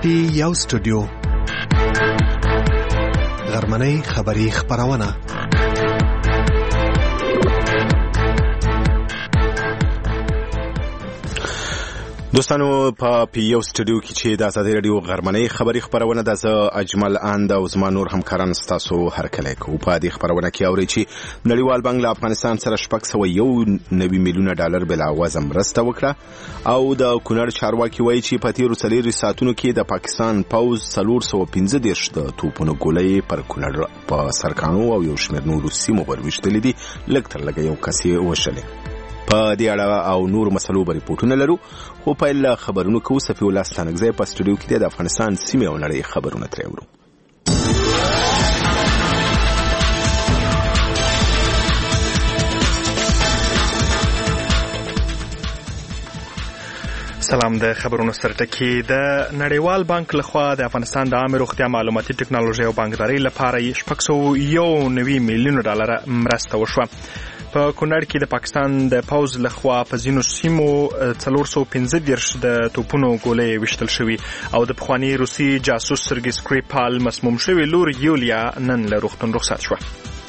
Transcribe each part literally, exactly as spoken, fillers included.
کې یو سټوډیو غرمنۍ خبری خبرونه دوستانو په پیو سټوډیو کې چې د آزادۍ رادیو غرمنۍ خبری خبرونه د ز اجمل اند او زما نور همکاران ستاسو هرکله کو په دې خبرونه کې اوري چې نړیوال بانک له افغانستان سره شپږ سوه یو نوي میلیونه ډالر بل اوازه مرسته وکړه او د کونړ چارواکي وایي چې په تیرو څلورو ساعتونو کې د پاکستان پوز څلور سوه پنځه دېرش د توپونو ګولۍ پر کونړ په سرکانو او یو شمېر نورو سیمو ورویشتلې دي لږ تر لږه یو کس یې وشلې په دې اړه او نور مسلو به ریپورټونه لرو خو په له خبرونو کو صفي الله ستانګزی په سټوډیو کې د افغانستان سیمه او نړۍ خبرونه ترېورو. سلام د خبرونو سرټکی د نړیوال بانک لخوا د افغانستان د عامه روغتیا معلوماتي ټکنالوژي او بانکداري لپاره شپږ سوه یو نوي میلیونه ډالر مرسته وشوه. په کونړ کې د پاکستان د پوز لخوا په ځینو سیمو څلور سوه پنځه دېرش د توپونو ګولۍ ویشتل شوي او د پخواني روسي جاسوس سرګي سکریپال مسموم شوي لور یولیا نن له روغتون رخصت شوه.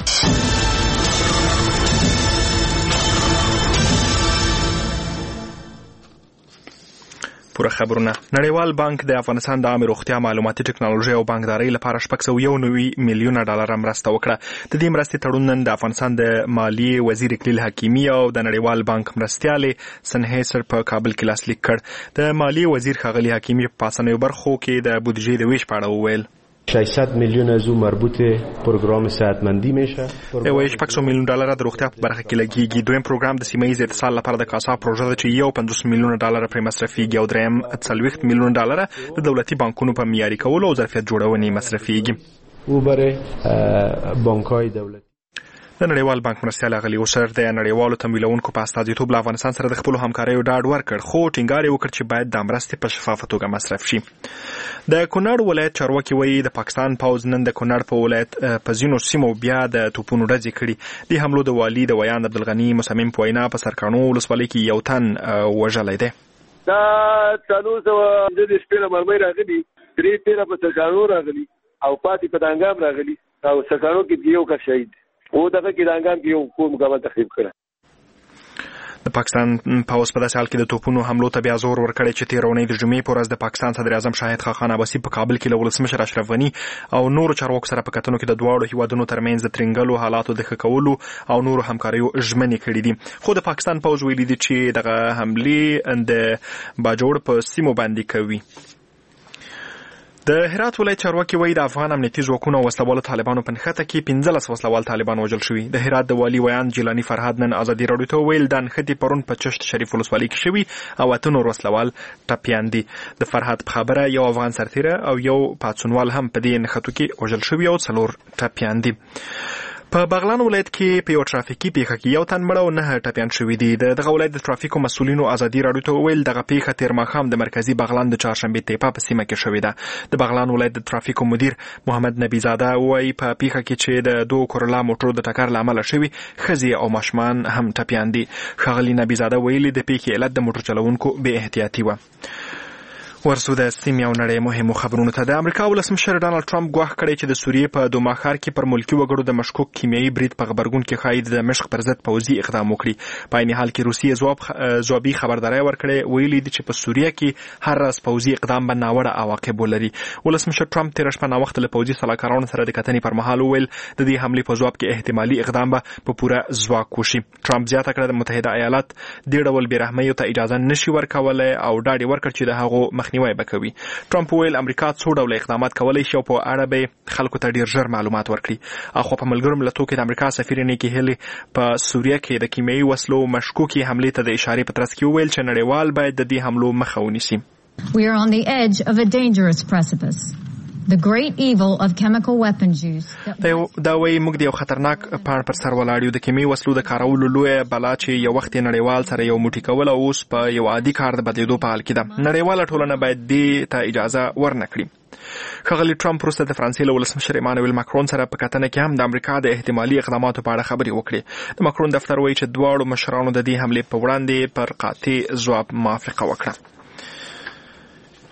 پوره خبرونه. نړیوال بانک د افغانستان د عامه روغتیا معلوماتي ټکنالوژي او بانکداري لپاره شپږ سوه یو نوي میلیونه ډالر مرسته وکړه. د دې مرستې تړون نن د افغانستان د مالیې وزیر اقلیل حکیمي او د نړیوال بانک مرستیالې سنهیسر په کابل کې لاسلیک کړ. د مالیې وزیر ښاغلي حکیمي په پاسنیو برخو کې د بودیجې د ویش په اړه وویل. ششصد میلیون از اون مربوط پروگرام صحتمندی میشه. یو شپږ سوه میلیون ډالر د روغتیا په برخه کې لګیږي. دویم پروګرام د سیمه ییز اتصال لپاره د کاسا پروژه ده چې یو پنځوس میلیونه ډالر پرې مصرفيږي او دریم څلوېښت میلیونه ډالر د دولتي بانکونو په معیاري کولو او ظرفیت جوړونې مصرفيږي. او برای بانک‌های دولتي د نړیوال بانک مرستیال غلی اوسر د نړیوالو تمویلونکو په استازیتوب له افغانستان سره د خپل همکاریو ډاډ ورکړ خو ټینګار یې وکړ چې باید د مرستې په شفافه توګه مصرف شي. د کونړ ولایت چارواکي وایي د پاکستان پوز نن د کونړ په ولایت په ځینو سیمو بیا د توپونو ډزې کړي. د حملو د والي د ویان عبدالغني مصمم په وینا په سرکانو ولسوالۍ کې یو تن وژلی دی. دا څلور سوه پنځه دېرش پیله مرمۍ راغلي، درې پیله په سرکانو راغلي او پاتې په دانګام راغلي او سرکانو کې یو کس شهید او دغه کې دانګام کې یو کور مکمل تخریب کړه. د پاکستان پوز په داسې حال کې د توپونو حملو ته بیا زور ورکړی چې تېره اونۍ د جمعې په ورځ د پاکستان صدر اعظم شاهد خاقان عباسي په کابل کې له ولسمشر اشرف غني او نورو چارواکو سره په کتنو کې د دواړو هیوادونو ترمنځ د ترنګلو حالاتو د ښه کولو او نورو همکاریو ژمنې کړي دي. خو د پاکستان پوز ویلي دي چې دغه حملې د باجوړ په سیمو باندې کوي. د هرات ولایت چارواکي وایي د افغان امنیتي ځواکونو او وسلوالو طالبانو په نښته کې پنځلس وسلوال طالبان وژل شوي. د هرات د والي ویان جیلاني فرهاد نن ازادي راډیو ته وویل دا نښتې پرون په چشت شریف ولسوالۍ کې شوي او اته نور وسلوال ټپیان دي. د فرهاد په خبره یو افغان سرتیره او یو پاڅونوال هم په دې نښتو کې وژل شوي او څلور ټپیان دي. په بغلان ولایت کې په یو ترافیکي پیښه کې یو تن مړ او نه ټپیان شوي دي. دغه ولایت د ترافیکو مسؤلینو ازادي راډیو ته وویل دغه پیښه تېر ماښام د مرکزي بغلان د چهارشنبې تیپا په سیمه کې شوې ده. د بغلان ولایت د ترافیکو مدیر محمد نبی زاده وایي په پیښه کې چې د دوه کورلا موټرو د ټکر له امله شوي ښځې او ماشومان هم ټپیان دي. ښاغلي نبی زاده ویلي د پیښې علت د موټر چلوونکو بې احتیاطي وه. ورسو د سیمې او نړۍ مهمو خبرونو ته. د امریکا ولسمشر ډانلډ ټرمپ ګواښ کړی چې د سوریې په دوما ښار کې پر ملکي وګړو د مشکوک کیمیاوي برید په غبرګون کې ښایي د دمشق پر ضد پوځي اقدام وکړي. په عین حال کې روسیې ځواب ځوابي خبرداری ورکړی ویلي دي چې په سوریه کې هر راز پوځي اقدام به ناوړه عواقب ولري. ولسمشر ټرمپ تېره شپه ناوخته له پوځي سلاکارانو سره د کتنې پر مهال وویل د دې حملې په ځواب کې احتمالي اقدام به په پوره ځواک وشي. ټرمپ زیاته کړه د متحده ایالات دې ډول بېرحمیو ته اجازه نشي ورکولی او ډاډ یې ورکړ چې د هغو مخنیوی به کوي. ټرمپ ویل امریکا څو ډول اقدامات کولی شي او په اړه به خلکو ته ډیر ژر معلومات ورکړي. اخو په ملګرو ملتونو کې د امریکا سفیر نیکی هیلی په سوریه کې د کیمیاوي وسلو مشکوکې حملې ته د اشارې په ترڅ کې وویل چې نړیوال باید د دې حملو مخه ونیسي. We are on the edge of a dangerous precipice. The great evil of chemical weapons use. دا وایي موږ د یو خطرناک پاڼ پر سر ولاړ یو. د کیمیاوي وسلو د کارولو لویه بلا چې یو وخت نړیوال سره یو موټی کول او اوس په یو عادي کار د بدلېدو په حال کې ده. نړیواله ټولنه باید دې ته اجازه ورنکړي. ښاغلي ټرمپ وروسته د فرانسې له ولسمشر ایمانویل ماکرون سره په کتنه کې هم د امریکا د احتمالي اقداماتو په اړه خبرې وکړې. د ماکرون دفتر وایي چې دواړو مشرانو د دې حملې په وړاندې پر قاطع ځواب موافقه وکړه.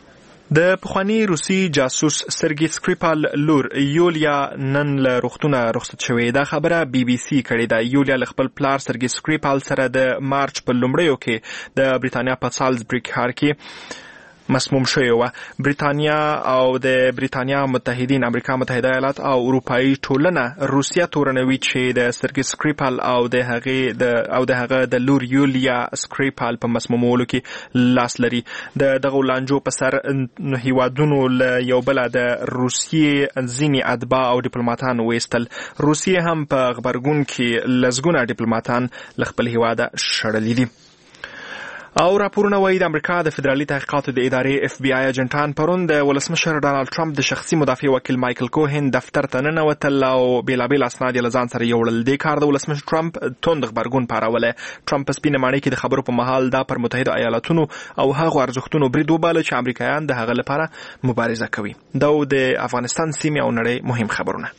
د پخوانی روسي جاسوس سرګي سکریپال لور یولیا نن له روغتونه رخصت شوې. دا خبره بي بي سي کړې ده. یولیا له خپل پلار سرګي سکریپال سره د مارچ په لومړیو کې د بریتانیا په سالزبري ښار کې مسموم شوی و. بریتانیا او د بریتانیا متحدین امریکا متحده ایالات او اروپאי ټولنه روسیا تورنوي چې د سرګي سکریپال او د هغه د او د هغه د لور یولیا سکریپال په مسمومولو کې لاس لري. د دغه لانجو په سر هیوادونو له یو بل د روسیې ځینی اتباع او ډیپلوماټان وېستل. روسیې هم په خبرګون کې لزګونه ډیپلوماټان له خپل هیواده شړلې دي. او راپورونه وایي د امریکا د فدرالي تحقیقاتو د ادارې اف بي آی اجنټان پرون د ولسمشر ډانلډ ټرمپ د شخصي مدافع وکیل مایکل کوهن دفتر ته ننوتل او بیلابیل اسناد یې له ځان سره یوړل. دې کار د ولسمشر ټرمپ توند غبرګون پارولی. ټرمپ په سپینه ماڼۍ کې د خبرو په مهال دا پر متحده ایالاتونو او هغو ارزښتونو برید وباله چې امریکایان د هغه لپاره مبارزه کوي. دا د افغانستان سیمې او نړۍ مهم خبرونه.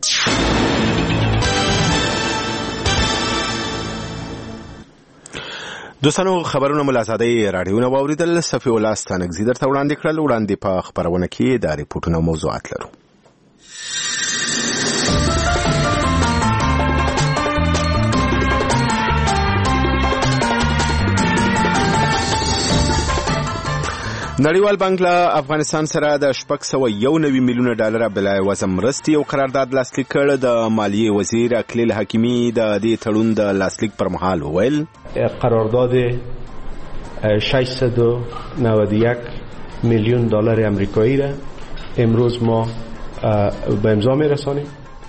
دوستانو خبرونه ملازادي رادیو نه واوریدل. صفي الله ستانګزي درته وړاندې کړل. وړاندې په خبرونه کې د ریپورتونو موضوعات لرو. نړیوال بانک له افغانستان سره د شپږ سوه یو نوي میلیونه ډالر بلای وزن مرستې او قرارداد لاسلیک کړ. د مالیې وزیر اکلیل حکیمی د دې تړون د لاسلیک پر مهال وویل قرارداد ششصد و نود و یک میلیون دلار آمریکایی را امروز ما به امضا میرسانیم.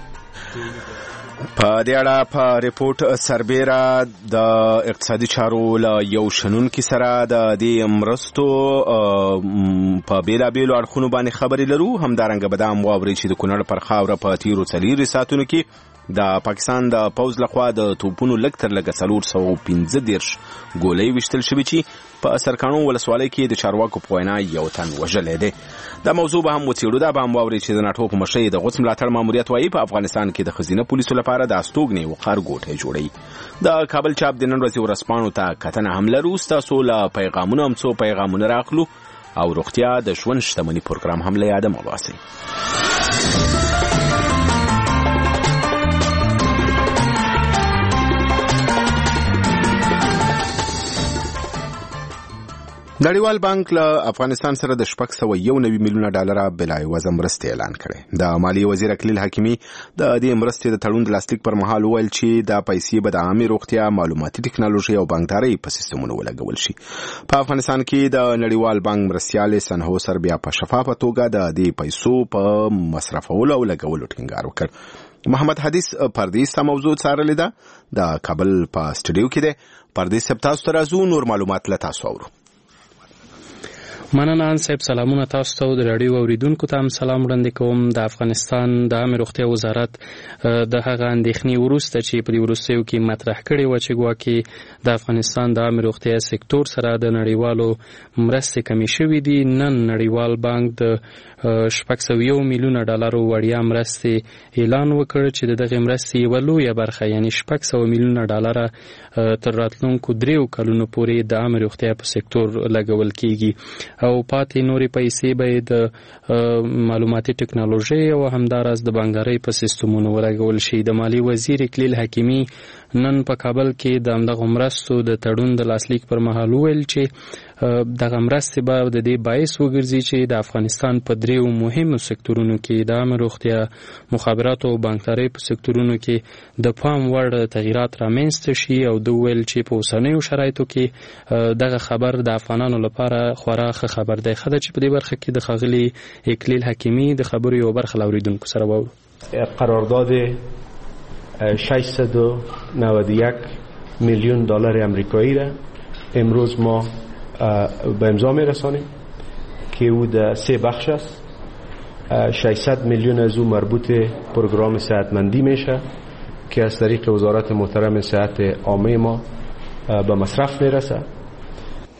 په دې اړه په ریپورت سربیره د اقتصادي چارو له یو شنونکي سره د دې مرستو په بیلابیلو اړخونو باندې خبرې لرو. همدارنګه به دا هم واورئ چې د کونړ پر خاوره په تیرو څلورو ساعتونو کې د پاکستان د پوځ لخوا د توپونو لږ تر لږه څلور سوه پنځه دېرش ګولۍ ویشتل شوي چې په سرکاڼو ولسوالۍ کې د چارواکو په وینا یو تن وژلی دی. دا موضوع به هم وڅېړو. دا به هم واورئ چې د ناټو په مشرۍ د غوڅ ملاتړ ماموریت وایي په افغانستان کې د ښځینه پولیسو لپاره د استوګنې وقار ګوټی جوړوي. د کابل چاپ د نن ورځې ورځپاڼو ته کتنه هم لرو. ستاسو له پیغامونو هم څو پیغامونه راخلو او روغتیا د ژوند شتمني پروګرام هم له یاده مه باسئ. نړیوال بانک له افغانستان سره د شپږ سوه یو نوي میلیونه ډالر بلای وزن مرستې اعلان کړې. د مالیې وزیر اکلیل حکیمی د دې مرستې د تړون د لاسلیک پر مهال وویل چې دا پیسې به د عامه روغتیا، معلوماتي ټکنالوژي او بانکدارۍ په سیستمونو ولګول شي. په افغانستان کې د نړیوال بانک مرستیال سنهوسر بیا په شفافه توګه د دې پیسو په مصرفولو او لګولو ټینګار وکړ. محمد حدیث پردیس ته موضوع څارلې ده. د کابل په سټوډیو کې دی. پردیس صاحب تاسو ته راځو، نور معلومات له تاسو اورو. مننه صاحب. سلامونه تاسو ته د رادیو اوریدونکو ته هم سلام وړاندې کوم. د افغانستان د عامه روغتیا وزارت د هغه اندېښنې وروسته چې په دې وروستیو کې مطرح کړې وه چې ګواکې د افغانستان د عامه روغتیا سکتور سره د نړیوالو مرستې کمې شوې دي، نن نړیوال بانک د شپږ سوه یو میلیونه ډالرو وړیا مرستې اعلان وکړ چې د دغې مرستې یوه لویه برخه یعنې شپږ سوه میلیونه ډالره تر راتلونکو دریو کلونو پورې د عامه روغتیا په سکتور لګول کیږي او پاتې نورې پیسې به د معلوماتي ټکنالوژي او همداراز د بانکدارۍ په سیستمونو ولګول شي. د مالی وزیر اکلیل حکیمی نن په کابل کې د همدغه مرستو د تړون د لاسلیک پر مهال وویل چې دغه مرستې به د دې باعث وګرځي چې د افغانستان په دریو مهمو سکتورونو کې د عامه روغتیا، مخابراتو او بانکدارۍ په سکتورونو کې د پام وړ تغیرات رامنځته شي. او د ویل چې په اوسنیو شرایطو کې دغه خبر د افغانانو لپاره خورا ښه خبر دی. ښه ده چې په دې برخه کې د ښاغلي اکلیل حکیمی د خبرو یوه برخه له اوریدونکو سره واورو. قرارداد ششصد و نود و یک میلیون دلار آمریکایی را امروز ما به امضا میرسانیم که او در سه بخش است. ششصد میلیون از او مربوط پروگرام صحتمندی میشه که از طریق وزارت محترم صحت عامه ما به مصرف میرسه.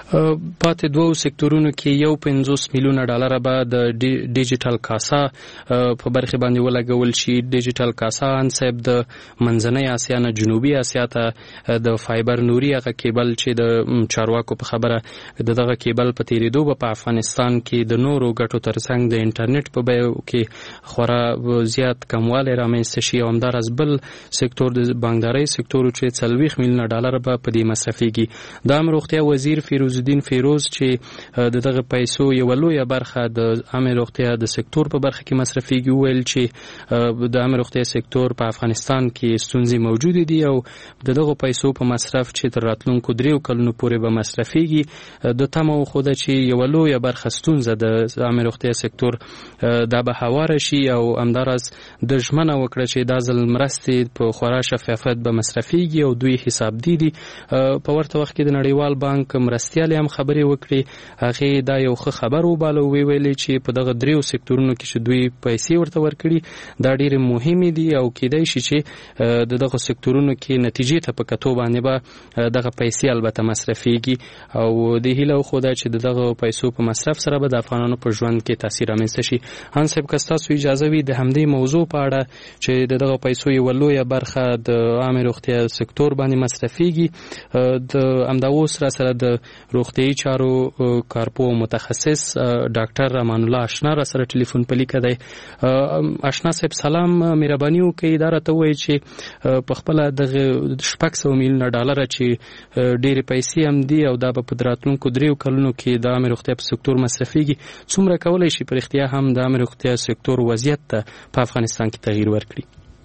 پاتې دوو سکتورونو کې یو پنځوس میلیونه ډالر به د ډیجیټل کاسا په برخه باندې ولګول شي. ډیجیټل کاسا انسب د منځنۍ اسیا نه جنوبي اسیا ته د فایبر نوري هغه کیبل چې د چارواکو په خبره دغه کیبل په تیریدو په افغانستان کې د نورو ګټو ترڅنګ د انټرنیټ په بیو کې خورا زیات کموالی رامنځته شي او همداراز بل سکتور د بانکدارۍ سکتور چې څلوېښت میلیونه ډالر به په دې مصرفېږي. د عامه روغتیا وزیر فیروز الدین فیروز چې د دغه پیسو یو لویه برخه د عامه روغتیا د سکتور په برخه کې مصرفېږي ویل چې د عامه روغتیا سکتور په افغانستان کې ستونزې موجود دي او د دغه پیسو په مصرف چې تر راتلونکو دریو کلونو پورې به مصرفېږي د تمه وښوده چې یو لویه برخه ستونزه د عامه روغتیا سکتور دا به هواره شي او همداراز د ژمنه وکړه چې دا ځل مرستې په خورا شفافیت به مصرفېږي او دوی حساب دي دي په ورته وخت کې د نړیوال بانک مرستیال هم خبرې وکړي. هغه دا یو ښه خبر وباله وی ویلې چې په دغه دریو سکتورونو کې چې دوی پیسې ورته ورکړي دا ډېرې مهمې دي او کېدای شي چې د دغه سکتورونو کې نتیجې ته په کتو باندې به دغه پیسې البته مصرفېږي او د هیله وښوده چې د دغه پیسو په مصرف سره به د افغانانو په ژوند کې تاثیر رامنځته شي. ان صاحب که ستاسو اجازه وي د همدې موضوع په اړه چې د دغه پیسو یوه لویه برخه د عامه روغتیا سکتور باندې مصرفېږي د همدا اوس را سره د روغتیايي چارو کارپو متخصص ډاکټر امان الله اشنا را سره ټلیفون په لیکه دی. اشنا صاحب سلام، مهرباني وکړئ دا راته ووایئ چې په خپله دغه شپږ سوه میلیونه ډالره چې ډېرې پیسې هم دي او دا به په راتلونکو دریو کلونو کې د عامه روغتیا په سکتور مصرفېږي څومره کولی شي په رښتیا هم د عامه روغتیا سکتور وضعیت ته په افغانستان کې تغییر ورکړي؟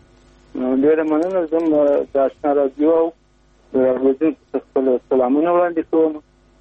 ډېره مننه. زه د اشنا راډیو او راډیو خپل سلامونه وړاندې کوم.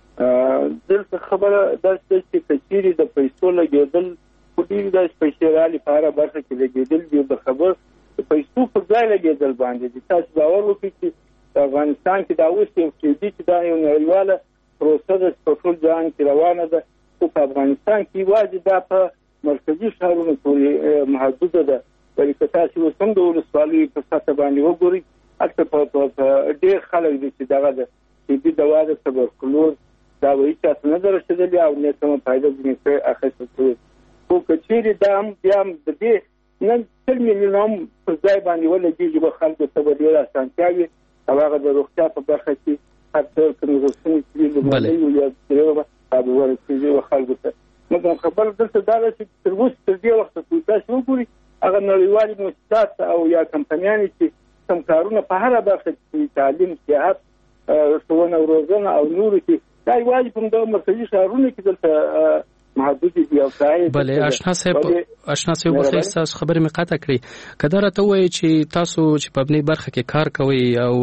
دلته خبره داسې چې کچېرې د پیسو لګېدل خو ډېرې داسې پیسې رالې په هره برخه کې لګېدل دي د خبر د پیسو پر ځای لګېدل باندې دي. تاسو باور وکړئ چې په افغانستان کې دا اوس یو څه دي چې دا یو نړیواله پروسه ده چې په ټول جهان کې روانه ده خو په افغانستان کې یوازې دا په مرکزي ښارونو پورې محدوده ده. ولې که تاسو اوس هم د ولسوالیو په سطحه باندې وګورئ هلته په ډېر خلک دي چې دغه د ټي بي دوا ده تبرکلوز دا وایي چې نه ده رسېدلې او نه کومه فایده ځینې پرې اخیستل شوې. خو که چېرې دا هم بیا هم د دې نن سل میلیونه هم په ځای باندې ولګېږي به خلکو ته به ډېره اسانتیا وي او هغه د روغتیا په برخه کې هر ډول کومې غوښتنې چې وي لومړنۍ وي یا درېیمه به هغه ورسېږي خلکو ته. مګر خبره دلته دا ده چې تر اوسه تر دې وخته پورې تاسو وګورئ هغه نړیوالې مؤسسات او یا کمپنیانې چې کوم کارونه په هره برخه کې تعلیم، سیاحت، ښوونه او روزنه او نورو کې دا یوازې په دغه مرکزي ښارونو کې دلته محدود دي او ځای. بله اشنا صاحب اشنا صاحب بخیر تاسو خبرې مې قطع کړې که دا راته ووایئ چې تاسو چې په ابني برخه کې کار کوئ او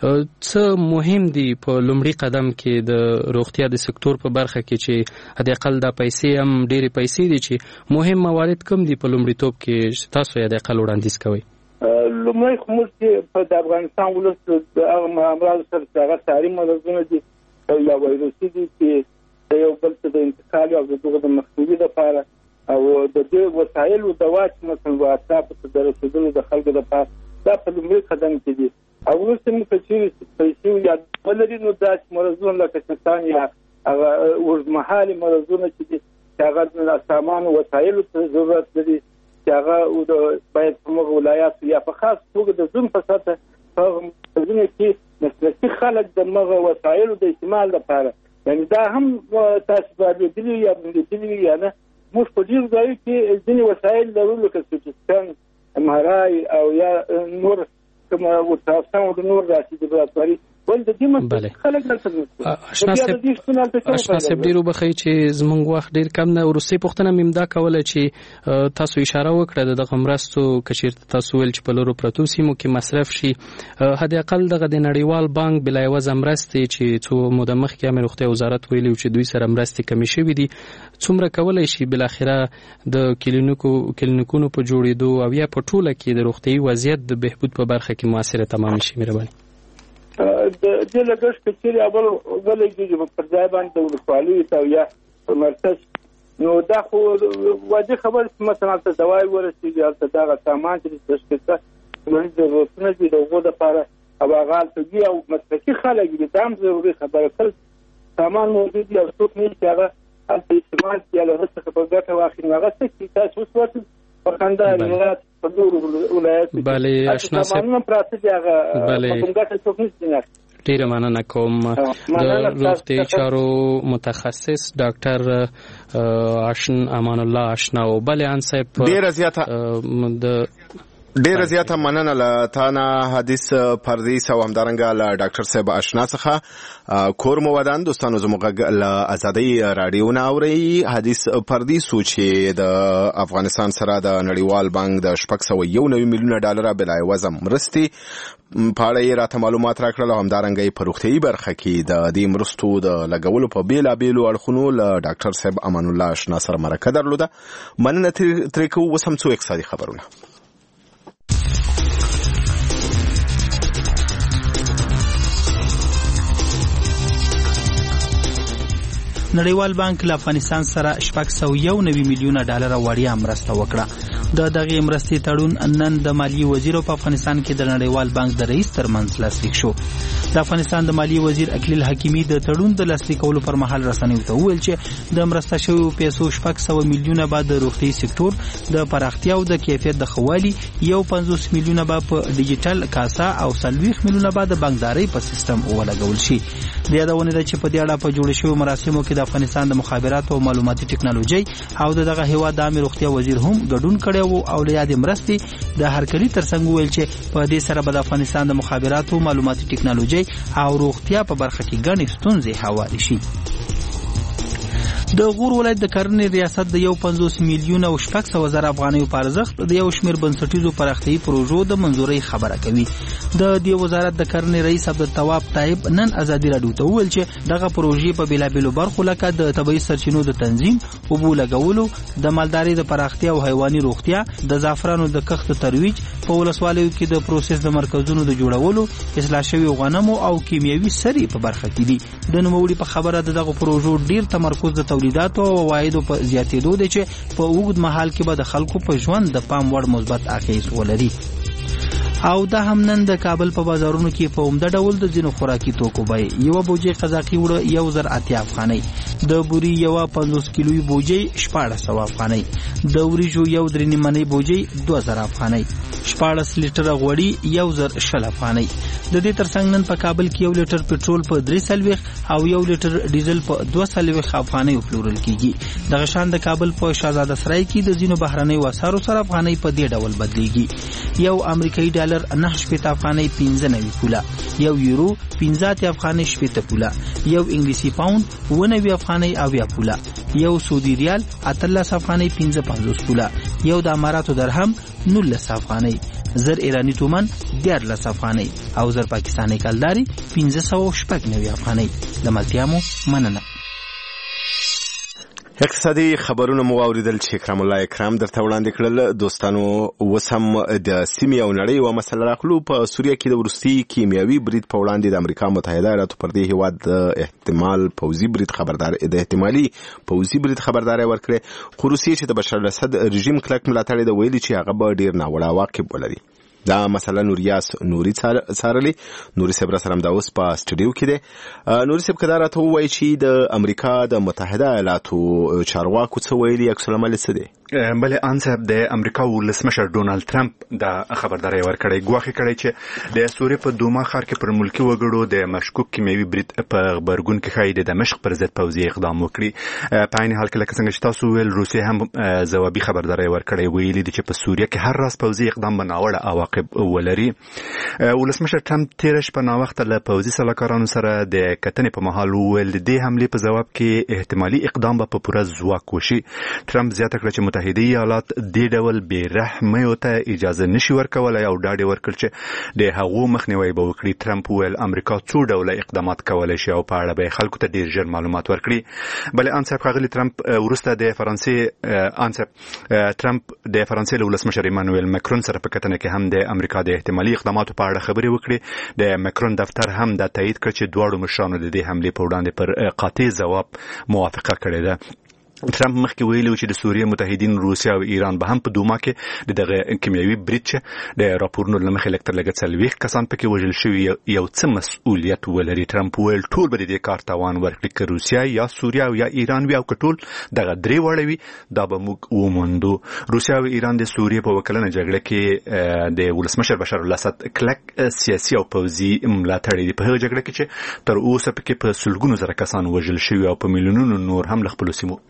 څه مهم دي په لومړي قدم کې د روغتیا د سکتور په برخه کې چې حداقل دا پیسې هم ډېرې پیسې دي چې مهم موارد کوم دي په لومړیتوب کې تاسو یې حداقل وړاندیز کوئ؟ لومړی خو موږ چې په د افغانستان ولس د هغه امراضو سره چې هغه ساري مرضونه دي یا وایروسي دي چې د یو بل څه د انتقال او د دغه د مخنیوي لپاره او د دې وسایلو دوا چې مثلا واتساپ ته د رسېدلو د خلکو لپاره دا په لومړي قدم کې دي. او وروسته موږ که چېرې پیسې یا ولري نو داسې مرضونه لکه سرطان یا هغه اوږدمهالي مرضونه چې دي چې هغه د سامانو وسایلو ته ضرورت لري چې هغه باید په موږ ولایاتو یا په خاص توګه د ژوند په سطحه په هغه مرکزونو کې مسلکي خلک د مغه وسایلو د استعمال لپاره یعنی دا هم تاسو باید لیدلي یا لیدلي یا نه موږ په ډېرو ځایو کې ځینې وسایل لرو لکه سټي سکن، ام ار آی او یا نور کوم ورته د نور داسې لابراتواري ول د دې مسلکي خلک دلته اشنا صاحب ډېر وبخښئ چې زموږ وخت ډېر کم نه. وروستۍ پوښتنه مې همدا کوله چې تاسو اشاره وکړه د دغه مرستو که چېرته تاسو ویل چې په لرو پرتو سیمو کې مصرف شي حداقل دغه د نړیوال بانک بلایوازه مرستې چې څو موده مخکې عامه روغتیا وزارت ویلي چې دوی سره مرستې کمې شوي دي څومره کولی شي بالاخره د کلینیکو کلینیکونو په جوړېدو او یا په ټوله کې د روغتیايي وضعیت د بهبود په برخه کې مؤثره تمام شي؟ مهرباني. د دې لګښت چې چیرې اول ولګېږي پر ځای باندې د ولسوالیو ته یا په مرکز نو دا خو واضح خبره چې مثلا هلته دوای ورسېږي هلته دغه سامان چې د شرکت مریض ضرورتونه دي د هغو دپاره او هغه هلته دي او مسلکي خلک دي دا هم ضروري خبره کله سامان موجود یا څوک نه چې هغه هلته استعمال کړي یا له هغه څخه په ګټه واخلي. هغه څه چې تاسو اوس ورته په کندهار ولایت په نورو ولایتونو بله اشنا صاحب سامانونه پراته دي هغه په ګټه څوک نه. ډیره مننه کوم. د روغتیايي چارو متخصص ډاکټر اشن امان الله اشنا او بل ان صاحب ډیره زیاته د ډیره زیاته مننه له تانا حدیث پردیس او همدارنګه له ډاکټر صاحب اشنا څخه کور مو ودان. دوستانو زموږ له ازادي رادیو نه اوري حدیث پردیس چې د افغانستان سره د نړیوال بانک د شپږ سوه یو نوي میلیونه ډالر بلای وزم مرستي په اړه یې راته معلومات راکړل. همدارنګه په روغتیايي برخه کې د دې مرستو د لګولو په بیلابیلو اړخونو له ډاکټر صاحب امان الله اشنا سره مرکه درلوده. مننه ترې کوو. اوس هم څو اقتصادي خبرونه. نړیوال بانک له افغانستان سره شپږ سوه یو نوي میلیونه ډالر وړیا مرسته وکړه. د دغه مرستې تړون نن د مالیې وزیر په افغانستان کې د نړیوال بانک د رئیس ترمنځ لاسلیک شو. د افغانستان د مالیې وزیر اکلیل حکیمي د تړون د لاسلیکولو پر مهال رسنیو ته وویل چې د مرسته شویو پیسو شپږ سوه میلیونه به د روغتیايي سکتور د پراختیا او د کیفیت د ښه والي، یو پنځوس میلیونه به په ډیجیټل کاسه او څلوېښت میلیونه به د بانکدارۍ په سیستم ولګول شي. د یادونه ده چې په دې اړه په جوړ شویو مراسمو کې د افغانستان د مخابراتو او معلوماتي ټکنالوژي او دغه هیواد د عامه روغتیا وزیر هم ګډون کړی وو او له یادې مرستې د هرکلي ترڅنګ ویل چې په دې سره به د افغانستان د مخابراتو معلوماتي ټکنالوژي او روغتیا په برخه کې ګڼې ستونزې هوارې شي. د غور ولایت د کرنې ریاست د یو پنځوس میلیونه او شپږ سوه زره افغانیو په ارزښت د یو شمېر بنسټیزو پراختیايي پروژو د منظورۍ خبره کوي. د دې وزارت د کرنې رئیس عبدالتواب طیب نن ازادي راډیو ته وویل چې دغه پروژې په بیلابیلو برخو لکه د طبیعي سرچینو د تنظیم، اوبو لګولو، د مالدارۍ د پراختیا او حیواني روغتیا، د زعفرانو د کښت ترویج، په ولسوالیو کې د پروسس د مرکزونو د جوړولو، اصلاح شویو غنمو او کیمیاوي سرې په برخه کې دي. د نوموړي په خبره د دغه پروژو ډیر تمرکز د تولیداتو او عوایدو په زیاتېدو دی چې په اوږد مهال کې به د خلکو په ژوند د پام وړ مثبت اغیز ولري. او دا هم نن د کابل په بازارونو کې په عمده ډول د ځینو خوراکي توکو بیې. یوه بوجۍ قزاقي وړه یو زر اتیا افغانۍ، د بوري یوه پنځوس کیلوي بوجۍ شپاړس سوه افغانۍ، د وریجو یو درې نیمنۍ بوجۍ دوه زره افغانۍ، شپاړس لیټره غوړي یو زر شل افغانۍ. د دې ترڅنګ نن په کابل کې یو لیټر پټرول په درې څلوېښت او یو لیټر ډیزل په دوه څلوېښت افغانیو پلورل کیږي. دغه شان د کابل په شهزاده سرای کې د ځینو بهرنیو اسعارو سره افغانۍ په دې ډول بدلیږي. یو امریکایي ډالر نه شپېته افغانۍ پنځه نوي پوله، یو یورو پنځه اتیا افغانۍ شپېته پوله، یو انګلیسي پاوند اوه نوي افغانۍ اویا پوله، یو سعودي ریال اتلس افغانۍ پنځه پنځوس پوله، یو د اماراتو درهم نولس افغانۍ، زر ایرانی تومن دیارلس افغانۍ او زر پاکستاني کلداري پنځه سوه شپږ نوي افغانۍ. د ملتیا مو مننه. اقتصادي خبرونه مو اوریدل چې اکرام الله اکرام درته وړاندې کړل. دوستانو اوس هم د سیمې او نړۍ یوه مسله راخلو. په سوریه کې د وروستي کیمیاوي برید په وړاندې د امریکا متحده ایالاتو پر دې هیواد د احتمال پوځي برید خبردار د احتمالي پوځي برید خبرداری ورکړې، خو روسیې چې د بشار الاسد رژیم کلک ملاتړ د ویلي چې هغه به ډیر ناوړه عواقب ولري. دا مسله نوریاس نوري څارلې. نوري صاحب را سره همدا اوس په سټوډیو کې دی. نوري صاحب که دا راته ووایي چې د امریکا د متحده ایالاتو چارواکو څه ویلي، عکس العمل څه دی؟ بله ان صاحب د امریکا ولسمشر ډونالد ټرمپ دا خبرداری ورکړی، ګواښ کړی چې د سوریې په دوما ښار کې پر ملکي وګړو د مشکوک کیمیاوي برید په غبرګون کې ښایي د دمشق پر ضد پوځي اقدام وکړي. په عین حال کې لکه څنګه چې تاسو ویل روسیې هم ځوابي خبرداری ورکړی، ویلي دي چې په سوریه کې هر راز پوځي اقدام به ناوړه عواقب ولري. ولسمشر ټرمپ تېره شپه ناوخته له پوځي سلاکارانو سره د کتنې په مهال وویل د دې حملې په ځواب کې احتمالي اقدام به په پوره ځواک وشي. ټرمپ زیاته کړه چې متحده ایالات دې ډول بې رحمیو ته اجازه نشي ورکولی او ډاډ یې ورکړ چې د هغو مخنیوی به وکړي. ټرمپ وویل امریکا څو ډوله اقدامات کولی شي او په اړه به خلکو ته ډېر ژر معلومات ورکړي. بلې ان صاحب ښاغلي ټرمپ وروسته د فرانسې ان صاحب ټرمپ د فرانسې له ولسمشر ایمانویل مکرون سره په کتنه کې هم د امریکا د احتمالي اقداماتو په اړه خبرې وکړي. د مکرون دفتر هم دا تایید کړ چې دواړو مشرانو د دې حملې په وړاندې پر قاطع ځواب موافقه کړې ده. ترامپ مخکې ویلي چې د سوریې متحدین روسیا او ایران به هم په دوما کې د دغه کیمیاوي برید چې د راپورونو لمخې لکتر لګت څلوېښت کسان پکې وژل شوي یو څه مسؤلیت ولري. ترامپ ویل ټول به د دې کار تاوان ورکړي، که روسیا یا سوریا او یا ایران وي او که ټول دغه درې واړه وي دا به موږ وموندو. روسیا او ایران د سوریې په وکلنه جګړه کې د ولسمشر بشار الاسد کلک سیاسي او پوځي ملاتړ دي. په هغه جګړه کې چې تر اوسه پکې په سلګونو زره کسان وژل شوي او په میلیونونو نور هم له خپلو سیمو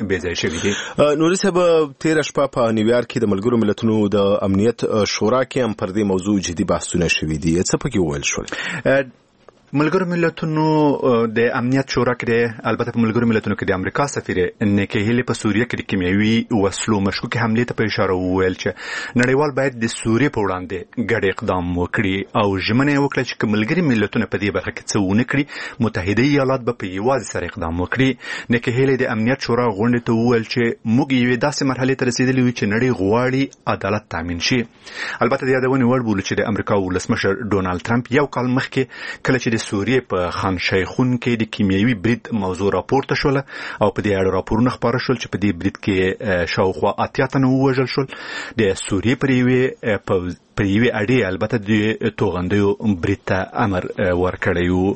نوري صاحب تیر شپه په نیویارک کې د ملګرو ملتونو د امنیت شورا کې هم پر دې موضوع جدي بحثونه شوي دي. څه پکې وویل شول؟ ملګرو ملتونو د امنیت شورا کې البته په ملګرو ملتونو کې د امریکا سفیر نیکی هیلی په سوریه کې د کیمیاوي وسلو مشکوک حمله ته په اشاره وویل چې نړیوال باید د سوریې په وړاندې ګډ اقدام وکړي او ژمنه وکړي چې ملګري ملتونه په دې برخه کې څه ونه کړي متحده ایالات به په یوازې سره اقدام وکړي. نیکی هیلی د امنیت شورا غونډې ته وویل چې موږ یوې داسې مرحله ته رسیدلی یو چې نړۍ غواړي عدالت تامین شي. البته د یادونې وړ بولو چې د امریکا ولسمشر ډونالد ټرمپ یو کال مخکې کله چې سوریې په خان شیخون کې د کیمیاوي برید موضوع راپورته شول او په دې اړه راپورونه خپاره شول چې په دې برید کې شاوخوا اتیا تنه ووژل شول. د سوریې پر یوې پر یوې اړې البته د توغندیو برید ته امر ورکړی و.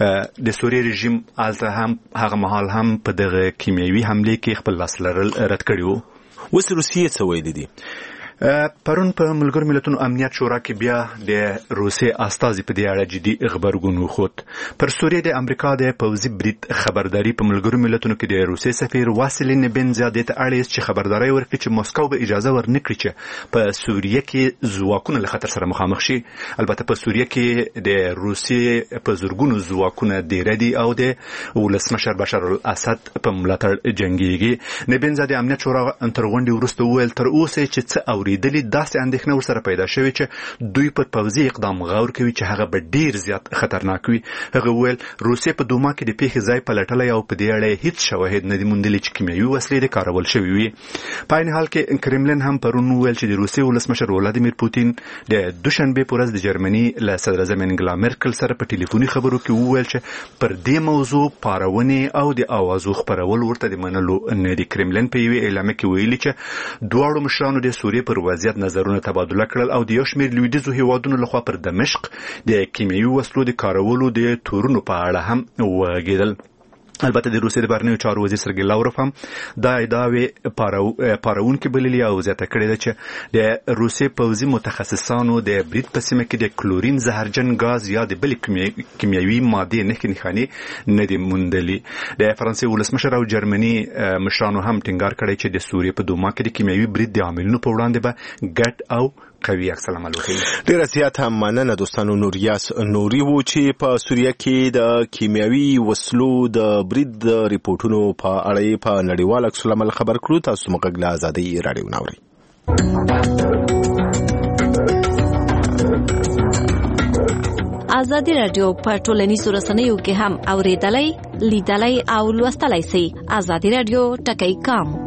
د سوریې رژیم هلته هم هغه مهال هم په دغه کیمیاوي حمله کې خپل لاس لرل رد کړي وو. اوس روسیې څه ویلي دي؟ پرون په ملګرو ملتونو امنیت شورا کې بیا د روسیې استازي په دې اړه جدي خبرګون وښود. پر سوریې د امریکا د پوځي برید خبرداري په ملګرو ملتونو کې د روسیې سفیر واسیل نبنزیا د اړیس چې خبرداري ورکړي چې مسکو به اجازه ورنکړي چې په سوریې کې ځواکونه له خطر سره مخامخ شي. البته په سوریې کې د روسیې په زورګونو ځواکونه ډېر دي او د ولسمشر بشار الاسد په ملاتړ جنګيږي. نبنزیا د امنیت شورا تر غونډې وروسته وویل تر اوسه چې څه اوریدلي داسې اندېښنه ورسره پیدا شوې چې دوی په پوځي اقدام غور کوي چې هغه به ډیر زیات خطرناک وي. هغه ویل روسیې په دوما کې د پیښې ځای پلټلی او په دې اړه هیڅ شواهد نه دي موندلي چې کیمیاوي وسلې د کارول شوي وي. په عین حال کې کرملین هم پرون ویل چې د روسیې ولسمشر ولادیمیر پوتین د دوشنبه په ورځ د جرمني له صدر اعظم انګلا مرکل سره په ټلیفوني خبرو کې وویل چې پر دې موضوع پارونې او د اوازو خبرول ورته د منلو نه دي. کرملین په یوه اعلامیه کې ویلي چې دواړو مشرانو د سوریې پر وضعیت نظرونه تبادله کړل او د یو شمېر لویدیځو هیوادونو لخوا پر دمشق د کیمیاوي وسلو د کارولو د تورونو په اړه هم وغږېدل. البته د روسیې د بهرنیو چارو وزیر سرګی لاوروف هم دا ادعاوې پارونکې بللي او زیاته کړې ده چې د روسیې پوځي متخصصانو د برید په سیمه کې د کلورین زهرجن غاز یا د بلې کیمیاوي مادې نښې نښانې نه دي موندلي. د فرانسې ولسمشر او جرمني مشرانو هم ټینګار کړی چې د سوریې په دوما کې د کیمیاوي برید د عاملینو په وړاندې به ګډ او قوي عکس العمل وکړي. ډېر زیات هم مننه دوستانو. نوریاس نوري وو چې په سوریه کې د کیمیاوي وسلو د برید د ریپورتونو په اړه په نړیوال عکس العمل خبر کړو. تاسو موږ له آزادۍ رادیو ناوري. آزادي رادیو په ټولنیزو رسنیو کې هم اوریدلای لیدلای او لوستلای شئ. آزادي رادیو ټکی کام.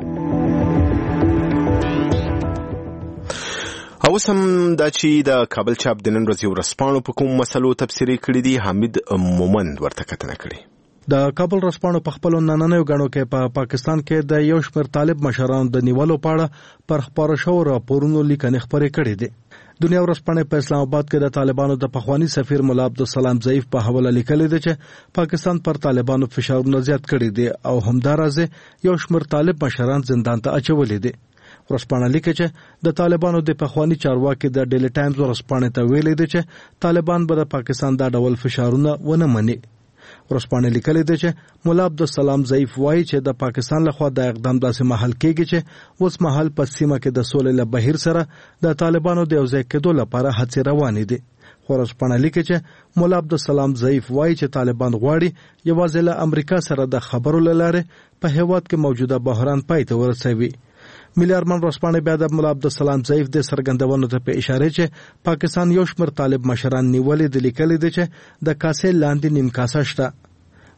اوس هم دا چې د کابل چاپ د نن ورځې ورځپاڼو په کوم مسلو تبصرې کړې دي حمید مومند ورته کتنه کړې. د کابل ورځپاڼو په خپلو نننیو غاڼو کې په پا پاکستان کې د یو شمېر طالب مشرانو د نیولو په اړه پر خپاره شوو راپورونو لیکنې خپرې کړې دي. دنیا ورځپاڼه په اسلام آباد کې د طالبانو د پخوانی سفیر مولا عبدالسلام ضعیف په حواله لیکلي دي چې پاکستان پر طالبانو فشارونه زیات کړي دي او همدارازه یو شمېر طالب مشران زندان ته اچولي دي. ورځپاڼه لیکي چې د طالبانو د پخوانی چارواکي د ډیلی ټایمز ورځپاڼې ته ویلي دي چې طالبان به د پاکستان دا ډول فشارونه ونه مني. ورځپاڼه لیکلي دي چې مولا عبدالسلام ضعیف وایي چې د پاکستان لخوا د اقدام داسې محل کېږي چې اوس مهال په سیمه کې د سولې له بهیر سره د طالبانو د یوځای کېدو لپاره هڅې روانې دي. ورځپاڼه لیکي چې مولا عبدالسلام ضعیف وایي چې طالبان غواړي یوازې له امریکا سره د خبرو له لارې په هیواد کې موجوده بحران پای ته ورسوي. ملي ارمان ورځپاڼه بیا د مولا عبدالسلام ضعیف د څرګندونو ته په اشاره چې پاکستان یو شمېر طالب مشران نیولې د لیکلي دي چې د کاسې لاندې نیم کاسه شته.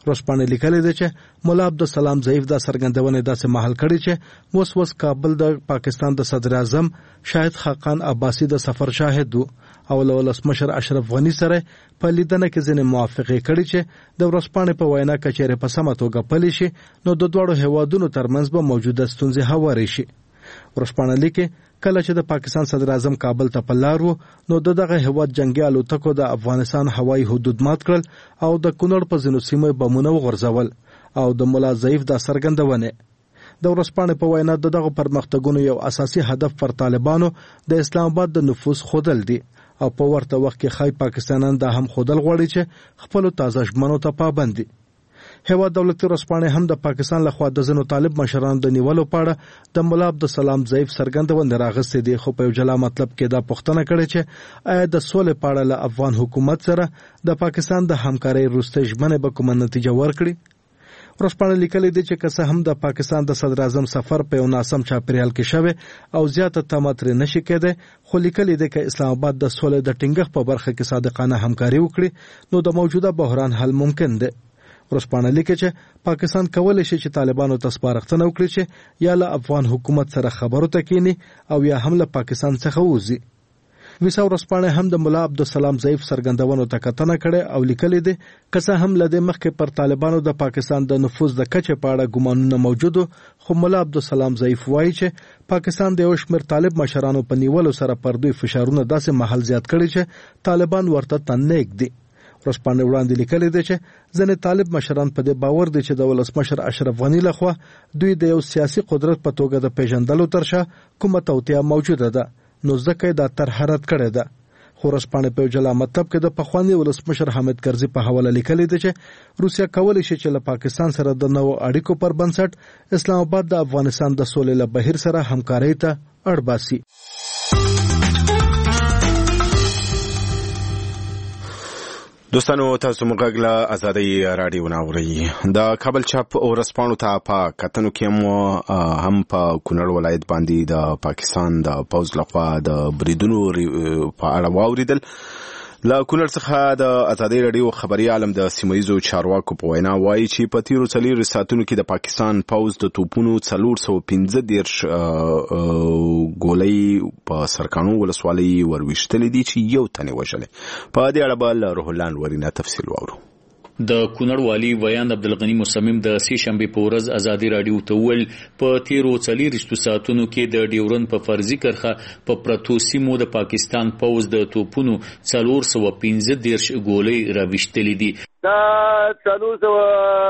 ورځپاڼې لیکلي دي چې مولا عبدالسلام ضعیف دا څرګندونه داسې مهال کړې چې اوس اوس کابل د پاکستان د صدر اعظم شاهد خاقان عباسي د سفر شاهد وو او له ولسمشر اشرف غنی سره په لیدنه کې ځینې موافقې کړې چې د ورځپاڼې په وینا کچېرې په سمه توګه پلي شي نو د دواړو هیوادونو ترمنځ به موجوده ستونزې هوارې شي. ورځپاڼه لیکي کله چې د پاکستان صدر اعظم کابل ته په لار وو نو د دغه هیواد جنگي الوتکو د افغانستان هوایي حدود مات کړل او د کونړ په ځینو سیمو بمونه وغورځول او د مولا ضعیف دا څرګندونه د ورځپاڼې په وینا دغه پرمختګونو یو اساسي هدف پر طالبانو د اسلام آباد د نفوذ خودل دي او په ورته وخت کې خای پاکستانان دا هم خودل غواړي چې خپل تازه ژمنو ته پابند دي. هیواد دولتي ورځپاڼې هم د پاکستان لخوا د ځینو طالب مشرانو د نیولو په اړه د مولا عبدالسلام ضعیف څرګندونه راغستې دي خو په یو جلا مطلب کې دا پوښتنه کړې چې آیا د سولې په اړه له افغان حکومت سره د پاکستان د همکارۍ وروستۍ ژمنې به کومه نتیجه ورکړي. ورځپاڼه لیکلي دي چې که څه هم د پاکستان د صدر اعظم سفر په یو ناسم چاپیریال کې شوی او زیاته تمه ترې نشي کېدی خو لیکلي دي چې اسلام آباد د سولې د ټینګښت په برخه کې صادقانه همکاري وکړي نو د موجوده بحران حل ممکن دی. ورځپاڼه لیکي چې پاکستان کولی شي چې طالبانو ته سپارښتنه وکړي چې یا له افغان حکومت سره خبرو ته کینی او یا هم له پاکستان څخه ووځي. ویسا ورځپاڼه هم د مولا عبدالسلام ضعیف څرګندونو ته کتنه کړې او لیکلي دي که څه هم له دې مخکې پر طالبانو د پاکستان د نفوذ د کچې په اړه ګمانونه موجود خو مولا عبدالسلام ضعیف وایي چې پاکستان د یو شمېر طالب مشرانو په نیولو سره پر دوی فشارونه داسې مهال زیات کړي چې طالبان ورته تنیک دي. ورځپاڼې وړاندې لیکلي دي چې ځینې طالب مشران په دې باور دي چې د ولسمشر اشرف غنی لخوا دوی د یو سیاسي قدرت په توګه د پیژندلو ترشا کومه توطیه موجوده ده نو ځکه دا طرح رد کړې ده. خو ورځپاڼې په جلا مطلب کې د پخوانی ولسمشر حامد کرزي په حواله لیکلي دي چې روسیا کولی شي چې له پاکستان سره د نوو اړیکو پر بنسټ اسلام آباد د افغانستان د سولې له بهیر سره همکارۍ ته اړ باسي. دوستانو تاسو موږ له ازادي رادیو ناوړي د کابل چاپ ورځپاڼو ته په کتنو کې هم هم په کونړ ولایت باندې د پاکستان د پوز لخوا د بریدونو په اړه واوریدل. له کونړ څخه د ازادي رادیو خبري عالم د سیمایزو چارواکو په وینا وایي چې په تیرو څلور ساعتونو کې د پاکستان پوز د توپونو څلور سوه پنځه دېرش ګولۍ په سرکانو ولسوالۍ ورویشتلې دي چې یو تن یې وژلی. په دې اړه به له روح الله انوري تفصیل واورو. د کونړ والی ویان عبدالغنی مصمم د سې شنبې په ورځ ازادي رادیو ته وویل په تیرو څلېرویشتو ساعتونو کې د ډیورن په فرضي کرښه په پرتو سیمو د پاکستان پوځ د توپونو څلور سوه پنځه دېرش ګولۍ راویشتلې دي. دا څلور سوه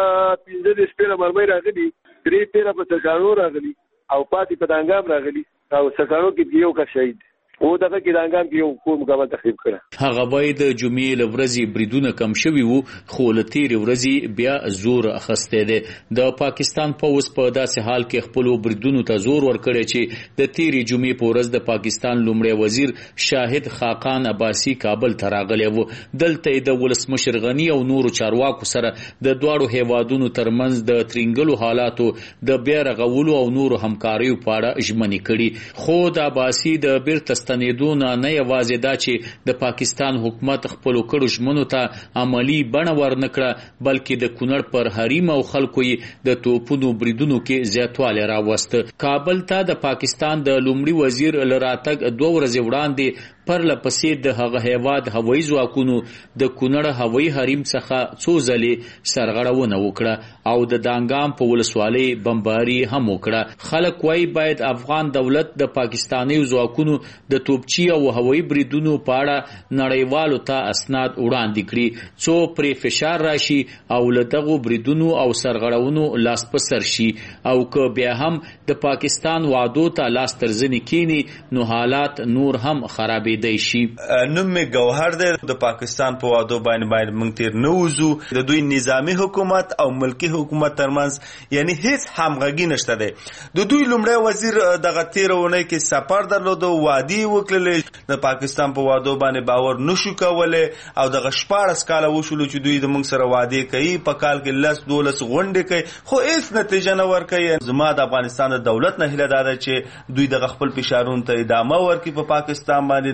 پنځه دېرش پیره مرمۍ راغلي، درې پیره په سرکانو راغلي او پاتې په دانګام راغلي او سرکانو کې یو کس شهید او دغه کې دانګام کې یو کوم مقابل تخریب کړه. هغه وایي د جمعې له ورځې بریدونه کم شوي وو خو له تېرې ورځې بیا زور اخیستی دی. د پاکستان پوځ په داسې حال کې خپلو بریدونو ته زور ورکړی چې د تېرې جمعې په ورځ د پاکستان لومړی وزیر شاهد خاقان عباسي کابل ته راغلی و. دلته یې د ولسمشر غني او نورو چارواکو سره د دواړو هیوادونو ترمنځ د ترینګلو حالاتو د بیا رغولو او نورو همکاریو په اړه ژمنې کړي. خو د عباسي د بیرته ستنېدو نه نه یوازې دا چې د پاکستان حکومت خپلو کړو ژمنو ته عملي بڼه ورنکړه بلکې د کونړ پر حریم او خلکو یې د توپونو بریدونو کې زیاتوالی راوست. کابل ته د پاکستان د لومړي وزیر له راتګ دوه ورځې وړاندې پرله پسې د هغه هیواد هوایي ځواکونو د کونړ هوایي حریم څخه څو ځلې سرغړونه وکړه او د دانګام په ولسوالۍ بمباري هم وکړه. خلک وایي باید افغان دولت د پاکستاني ځواکونو د توپچي او هوایي بریدونو په اړه نړیوالو ته اسناد وړاندې کړي څو پرې فشار راشي او له دغو بریدونو او سرغړونو لاس په سر شي او که بیا هم د پاکستان وعدو ته لاس تر زنې کینی نو حالات نور هم خرابېدی شي. نوم می ګوهر دی د پاکستان په وعدو باندې باندې موږ تیر نه وځو. د دوی نظامی حکومت او ملکی حکومت ترمنځ یعنی هیڅ همغږي نشته دی. د دوی لومړی وزیر دغه تیر ونې کې سفر درلود او وادي وکړلې د پاکستان په وعدو باندې باور نشو کولای او دغه شپاړس کاله وشول چې دوی د موږ سره وعده کوي په کال کې لس دولس غونډې کوي خو هیڅ نتیجه نه ورکوي. زما د افغانستان د دولت نه هیله ده چې دوی دغه خپل فشارونو ته ادامه ورکړي په پاکستان باندې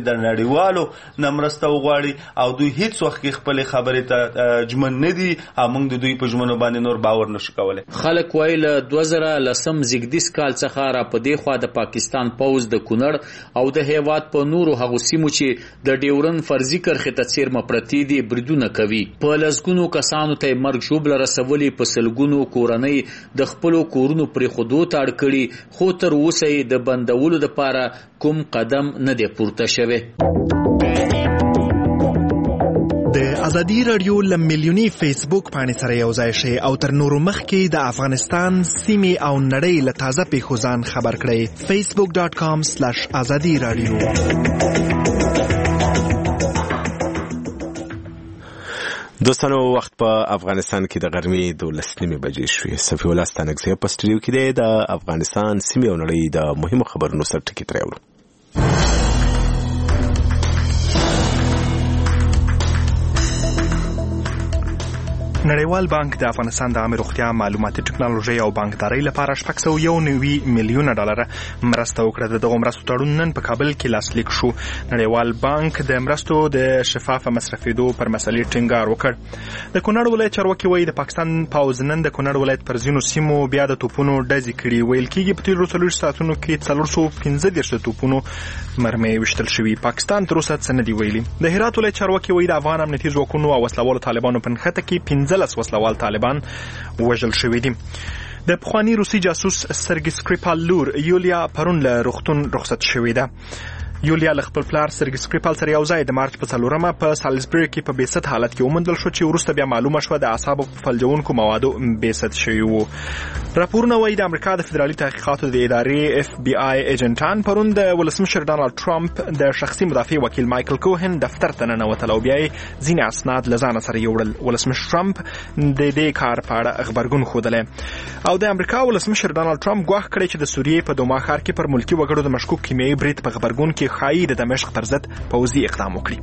د نړیوالو نه مرسته وغواړي او دوی هیڅ وخت کې خپل خبرې ته جمن نه دي او موږ د دوی په ژمنو باندې نور باور نشو کولای. خلک وایي له دوه زره لسم زیږدیز کال څخه را په دې خوا د پاکستان پوځ د کونړ او د هیواد په نورو هغو سیمو چې د ډیورن فرضي کرښې ته څیرمه پرتې دي بریدونه کوي. په لسګونو کسانو ته مرګ ژوبله رسولي، په سلګونو کورنۍ د خپلو کورونو پرېښودو ته اړ کړي، خو تر اوسه یې د بندولو دپاره کوم قدم نه دی پورته شوی. د ازادي رادیو له میلیوني فیسبوک پاڼې سره یو ځای شئ او تر نورو مخکې د افغانستان سیمې او نړۍ له تازه پیښو ځان خبر کړئ. فیسبوک ډاټ کام سلیش ازادي رادیو. دوستانو وخت په افغانستان کې د غرمې دولس نیمې بجې شوې. صفي الله ستانکزی په سټوډیو کې دی. د افغانستان سیمې او نړۍ د مهمو خبرونو سره ټکي ترې اورو. نړیوال بانک د افغانستان د عامه روغتیا، معلوماتي ټکنالوژي او بانکدارۍ لپاره شپږ سوه یو نوي میلیونه ډالر مرسته وکړه. د دغو مرستو تړون نن په کابل کې لاسلیک شو. نړیوال بانک د مرستو د شفافه مصرفېدو پر مسلې ټینګار وکړ. د کونړ ولایت چارواکي وایي د پاکستان پوځ نن د کونړ ولایت پر ځینو سیمو بیا د توپونو ډزې کړي. ویل کېږي په تېرو څلوېښتو ساعتونو کې څلور سوه پنځه دېرش د توپونو مرمۍ ویشتل شوي. پاکستان تر اوسه څه نه دي ویلي. د هرات ولایت چارواکي وایي د افغان امنیتي ځواکونو او وسلوالو طالبانو په نښته کې پنځلس وسلوال طالبان وژل شوي دي. د پخواني روسي جاسوس سرګي سکریپال لور یولیا پرون له روغتون رخصت شوې ده. یولیا له خپل پلار سرګي سکریپال سره یو ځای د مارچ په څلورمه په سالزبري کې په بیست حالت کې وموندل شو چې وروسته بیا معلومه شوه د اعصابو په فلجونکو موادو بیست شوي وو. راپورونه وایي د امریکا د فدرالي تحقیقاتو د ادارې اف بی آی ایجنټان پرون د ولسمشر ډانلډ ټرمپ د شخصي مدافع وکیل مایکل کوهن دفتر ته ننوتل او بیا یې ځینې اسناد له ځانه سره یوړل. ولسمشر ټرمپ د دې کار په اړه غبرګون ښودلی او د امریکا ولسمشر ډانلډ ټرمپ ګواښ کړی چې د سوریې په دوما ښار کې پر ملکي وګړو د مشکوک کیمیاوي برید په غبرګون کې ښایي د دمشق پر ضد پوځي اقدام وکړي.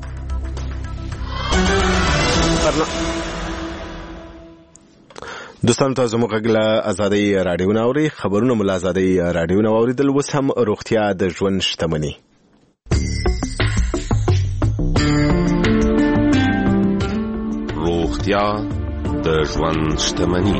دوستانو ته زموږ غږ له ازادۍ راډیو نه اورئ. خبرونه مو له ازادۍ راډیو نه واورېدل. اوس هم روغتیا د ژوند شتمني. روغتیا د ژوند شتمني.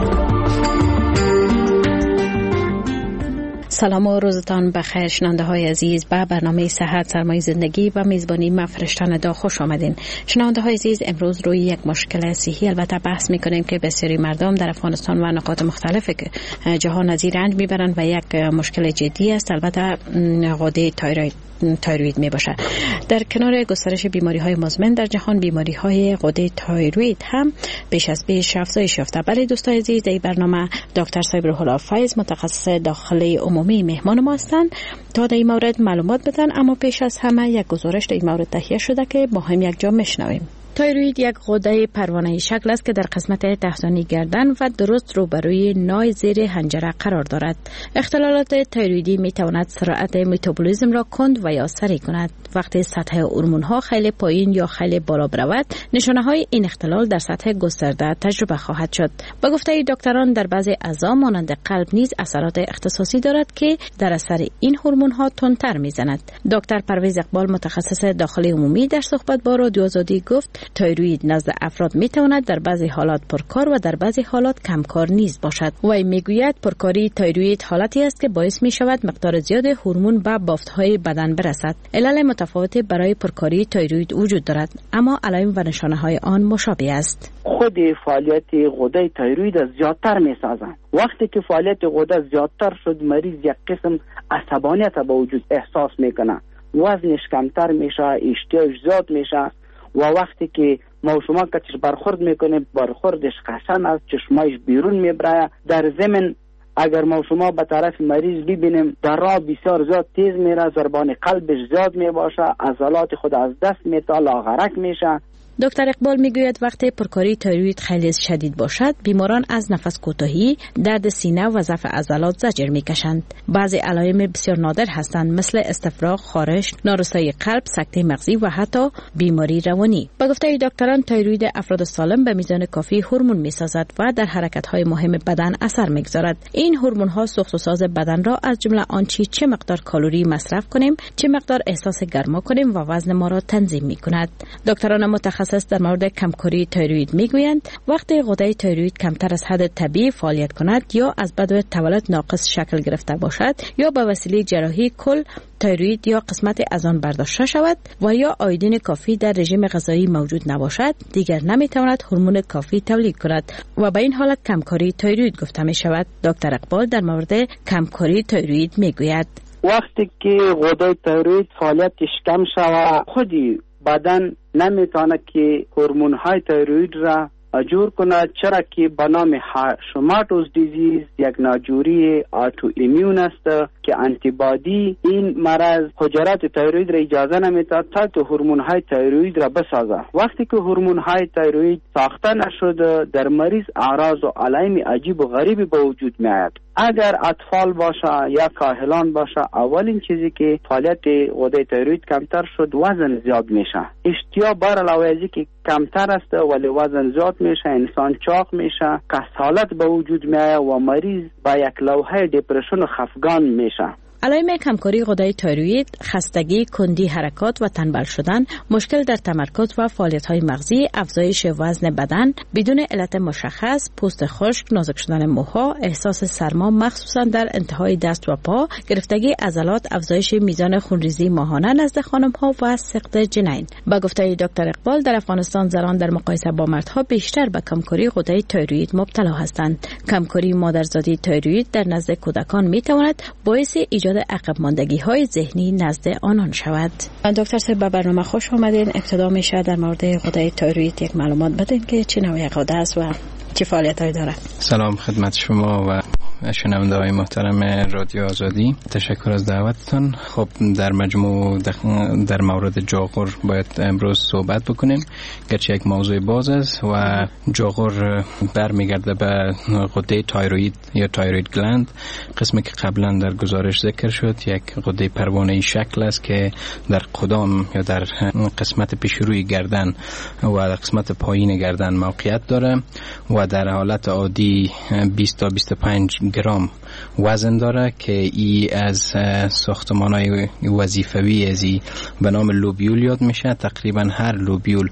سلام و روزتان بخیر شنونده های عزیز. به برنامه صحت سرمایه زندگی و میزبانی من فرشتن دا خوش آمدین. شنونده های عزیز، امروز روی یک مشکل صحی البته بحث میکنیم که بسیاری مردم در افغانستان و نقاط مختلف جهان از این رنج میبرند و یک مشکل جدی است. البته غده تایروید تایروید می باشد. در کنار گسترش بیماری های مزمن در جهان، بیماری های غده تایروید هم بیش از بیش افزایش یافته. برای دوستان عزیز، در این برنامه دکتر صابرالله فیض متخصص داخلی عمومی مهمان ما هستند تا در این مورد معلومات بدن. اما پیش از همه یک گزارش در این مورد تهیه شده که با هم یک جا میشنویم. تایروید یک غده پروانه‌ای شکل است که در قسمت تحتانی گردن و درست روبروی نای زیر حنجره قرار دارد. اختلالات تایرویدی می تواند سرعت متابولیسم را کند و یا سریع کند. وقتی سطح هورمون‌ها خیلی پایین یا خیلی بالا برود، نشانه‌های این اختلال در سطح گسترده تجربه خواهد شد. با گفته دکتران، در بعضی اعضا مانند قلب نیز اثرات اختصاصی دارد که در اثر این هورمون‌ها تندتر می‌زند. دکتر پرویز اقبال متخصص داخلی عمومی در صحبت با رادیو آزادی گفت تایروید نزد افراد میتواند در بعضی حالات پرکار و در بعضی حالات کمکار نیز باشد. وی میگوید پرکاری تایروید حالتی است که باعث می شود مقدار زیاد هورمون به بافت‌های بدن برسد. علل متفاوتی برای پرکاری تایروید وجود دارد، اما علائم و نشانه‌های آن مشابه است. خود فعالیت غده تایروید از زیادتر میسازند. وقتی که فعالیت غده زیادتر شد، مریض یک قسم عصبانیت به وجود احساس میکنه، وزنش کمتر میشه، اشتیاقش زیاد میشه و وقتی که موشما کچش برخورد میکنه برخوردش قشن است، چشمایش بیرون میبره. در ضمن اگر موشما به طرف مریض ببینیم در راه بسیار زیاد تیز میره، ضربان قلبش زیاد میباشه، عضلات خود از دست میتا، لاغرک میشه. دکتر اقبال میگوید وقتی پرکاری تایروید خیلی شدید باشد بیماران از نفس کوتاهی، درد سینه و ضعف عضلات زجر میکشند. بعضی علائم بسیار نادر هستند مثل استفراغ، خارش، نارسایی قلب، سکته مغزی و حتی بیماری روانی. با گفته دکتران تایروید افراد سالم به میزان کافی هورمون میسازد و در حرکت‌های مهم بدن اثر میگذارد. این هورمون‌ها سوخت و ساز بدن را از جمله آنچه چه مقدار کالری مصرف کنیم، چه مقدار احساس گرما کنیم و وزن ما را تنظیم می‌کند. دکتران متخصص در مورد کمکاری تایروید میگویند وقتی غده تایروید کمتر از حد طبیعی فعالیت کند یا از بدو تولد ناقص شکل گرفته باشد یا به وسیله جراحی کل تایروید یا قسمت از آن برداشته شود و یا آیودین کافی در رژیم غذایی موجود نباشد، دیگر نمیتواند هورمون کافی تولید کند و به این حالت کمکاری تایروید گفته می شود. دکتر اقبال در مورد کمکاری تایروید میگوید وقتی که غده تایروید فعالیتش کم شود خودی بدن نمیتونه که هورمون های تایروید را جور کند، چرا که به نام هاشیموتوز دیزیز یک ناجوری آتو ایمیون است که آنتیبادی این مرض حجرات تایروید را اجازه نمیدهد تا که هورمون های تایروید را بسازد. وقتی که هورمون های تایروید ساخته نشده در مریض اعراض و علائم عجیب و غریبی به وجود میآید. اگر اطفال باشه یا کاهلان باشه اولین چیزی که فعالیت غده تایروید کمتر شد وزن زیاد میشه. اشتها بر علاوه از که کمتر است ولی وزن زیاد میشه، انسان چاق میشه، کسالت به وجود میآید و مریض با یک لوحه دپرشن و خفگان میشه. علائم کمکاری غده تایروید، خستگی، کندی حرکات و تنبل شدن، مشکل در تمرکز و فعالیت‌های مغزی، افزایش وزن بدن بدون علت مشخص، پوست خشک، نازک شدن موها، احساس سرما مخصوصا در انتهای دست و پا، گرفتگی عضلات، افزایش میزان خونریزی ماهانه نزد خانم‌ها و سقط جنین. با گفته دکتر اقبال در افغانستان زنان در مقایسه با مردها بیشتر به کمکاری غده تایروید مبتلا هستند. کمکاری مادرزادی تایروید در نزد کودکان میتواند باعث ایجاد عقب ماندگی های ذهنی نزد آنان شود. دکتر صاحب به برنامه خوش آمدین. ابتدا میشه در مورد غده تایروید یک معلومات بدین که چه نوع غده است و چه فعالیت‌هایی داره. سلام خدمت شما و شنونده های محترم رادیو آزادی، تشکر از دعوتتون. خب در مجموع در مورد جاغور باید امروز صحبت بکنیم، گرچه یک موضوع باز است و جاغور برمیگرده به غده تایروید یا تایروید گلند، قسمی که قبلا در گزارش ذکر شد. یک غده پروانه‌ای شکل است که در قدام یا در قسمت پیشروی گردن و قسمت پایین گردن موقعیت داره و در حالت عادی بیست تا بیست و پنج گرم وزن داره که ای از ساختمان‌های وظیفوی ازی به نام لوبیول یاد میشه. تقریبا هر لوبیول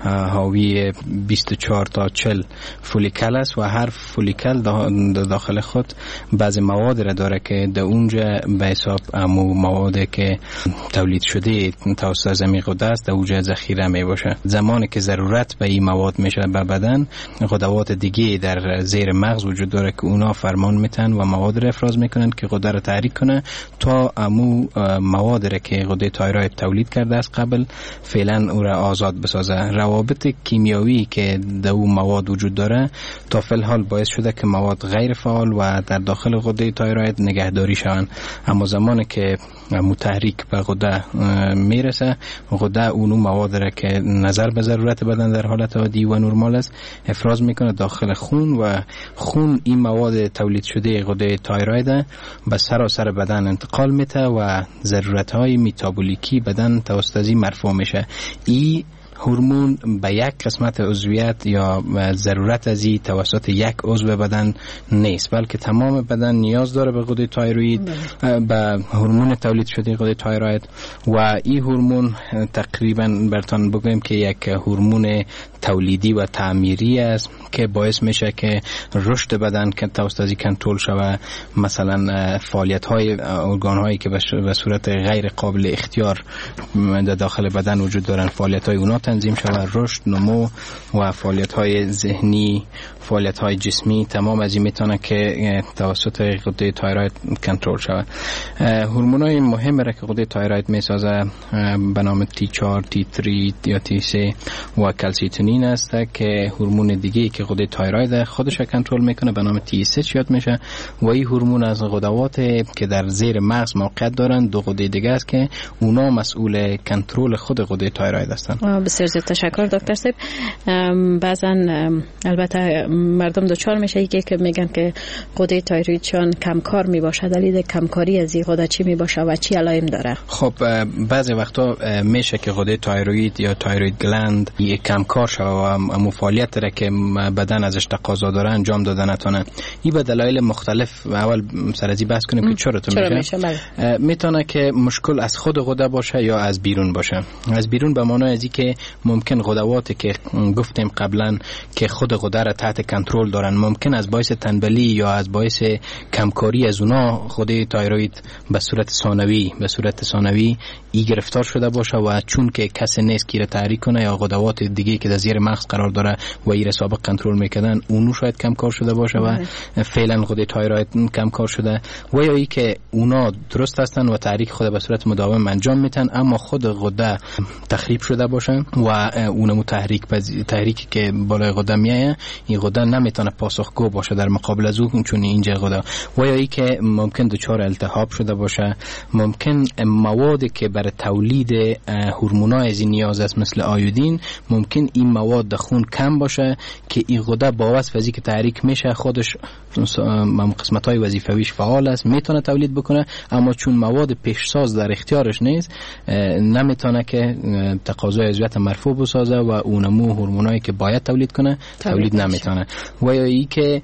حاوی بیست و چهار تا چهل فولیکل است و هر فولیکل داخل خود بعضی مواد را داره که در اونجا به حساب امو مواد که تولید شده توسط زمین غده است در اونجا ذخیره می باشه. زمانی که ضرورت به این مواد میشه به بدن، غدوات دیگه در زیر مغز وجود داره که اونا فرمان میتن و مواد را افراز میکنن که غده را تحریک کنه تا امو مواد را که غده تایروید تولید کرده است قبل فعلا او را آزاد بسازه. روابط کیمیایی که در اون مواد وجود داره تا فی الحال باعث شده که مواد غیر فعال و در داخل غده تایروید نگهداری شوند، اما زمانی که متحرک به غده میرسه، غده اون مواد را که نظر به ضرورت بدن در حالت عادی و نرمال است افراز میکنه داخل خون و خون این مواد تولید شده غده تایروید به سراسر بدن انتقال میده و ضرورت‌های متابولیکی بدن توسط از این مرفوع میشه. این هورمون به یک قسمت عضویت یا ضرورت از این توسط یک عضو بدن نیست، بلکه تمام بدن نیاز داره به غده تایروید، به هورمون تولید شده غده تایروید و این هورمون تقریبا برتان بگویم که یک هورمون تولیدی و تعمیری است که باعث میشه که رشد بدن که توسط از کنترل شود. مثلا فعالیت های ارگان هایی که به صورت غیر قابل اختیار در داخل بدن وجود دارن، فعالیت های اونا تنظیم شود، رشد، نمو و فعالیت های ذهنی، فعالیت های جسمی، تمام از این میتونه که توسط غده تایروید کنترل شود. هورمون های مهم را که غده تایروید میسازه به نام تی چهار، تی سه یا تی سه و کلسیتونین است که هورمون دیگه که غده تایروید خودش را کنترل میکنه به نام تی اس اچ یاد میشه و این هورمون از غدوات که در زیر مغز موقعیت دارن دو غده دیگه است که اونا مسئول کنترل خود غده تایروید هستند. بسیار زیاد تشکر دکتر صاحب. بعضا البته مردم دوچار میشه که میگن که غده تایرویدشان کمکار میباشه. دلیل کمکاری از این غده چی میباشه و چی علائم داره؟ خب بعضی وقتا میشه که غده تایروید یا تایروید گلند یک کمکار شوه و مفعولیت داره که بدن ازش تقاضا داره انجام داده نتونه. این به دلایل مختلف اول سر از این بحث کنیم که چرا تو میشه. بله. میتونه که مشکل از خود غده باشه یا از بیرون باشه. از بیرون به معنای ازی که ممکن غدواتی که گفتیم قبلا که خود غده را تحت کنترل دارن ممکن از باعث تنبلی یا از باعث کمکاری از اونا غده تایروید به صورت ثانوی به صورت ثانوی ای گرفتار شده باشه و چون که کسی نیست که را تحریک کنه یا غدوات دیگه که در زیر مغز قرار داره و ای را سابق کنترل میکردن اونو شاید کمکار شده باشه و فعلا غده تایروید کمکار شده و یا ای که اونا درست هستن و تحریک خود به صورت مداوم انجام میتن اما خود غده تخریب شده باشه و اونمو تحریک تحریکی که بالای غده میایه این غده نمیتونه پاسخگو باشه در مقابل از اون چون اینجا غده و یا ای که ممکن دچار التهاب شده باشه ممکن موادی که برای تولید هورمونای از نیاز است مثل آیودین ممکن این مواد در خون کم باشه که این غده با واسطه که تحریک میشه خودش قسمت‌های وظیفویش فعال است میتونه تولید بکنه اما چون مواد پیشساز در اختیارش نیست نمیتونه که تقاضای عضویت مرفوع بسازه و اونمو هورمونایی که باید تولید کنه تولید, تولید نمیتونه و یا ای که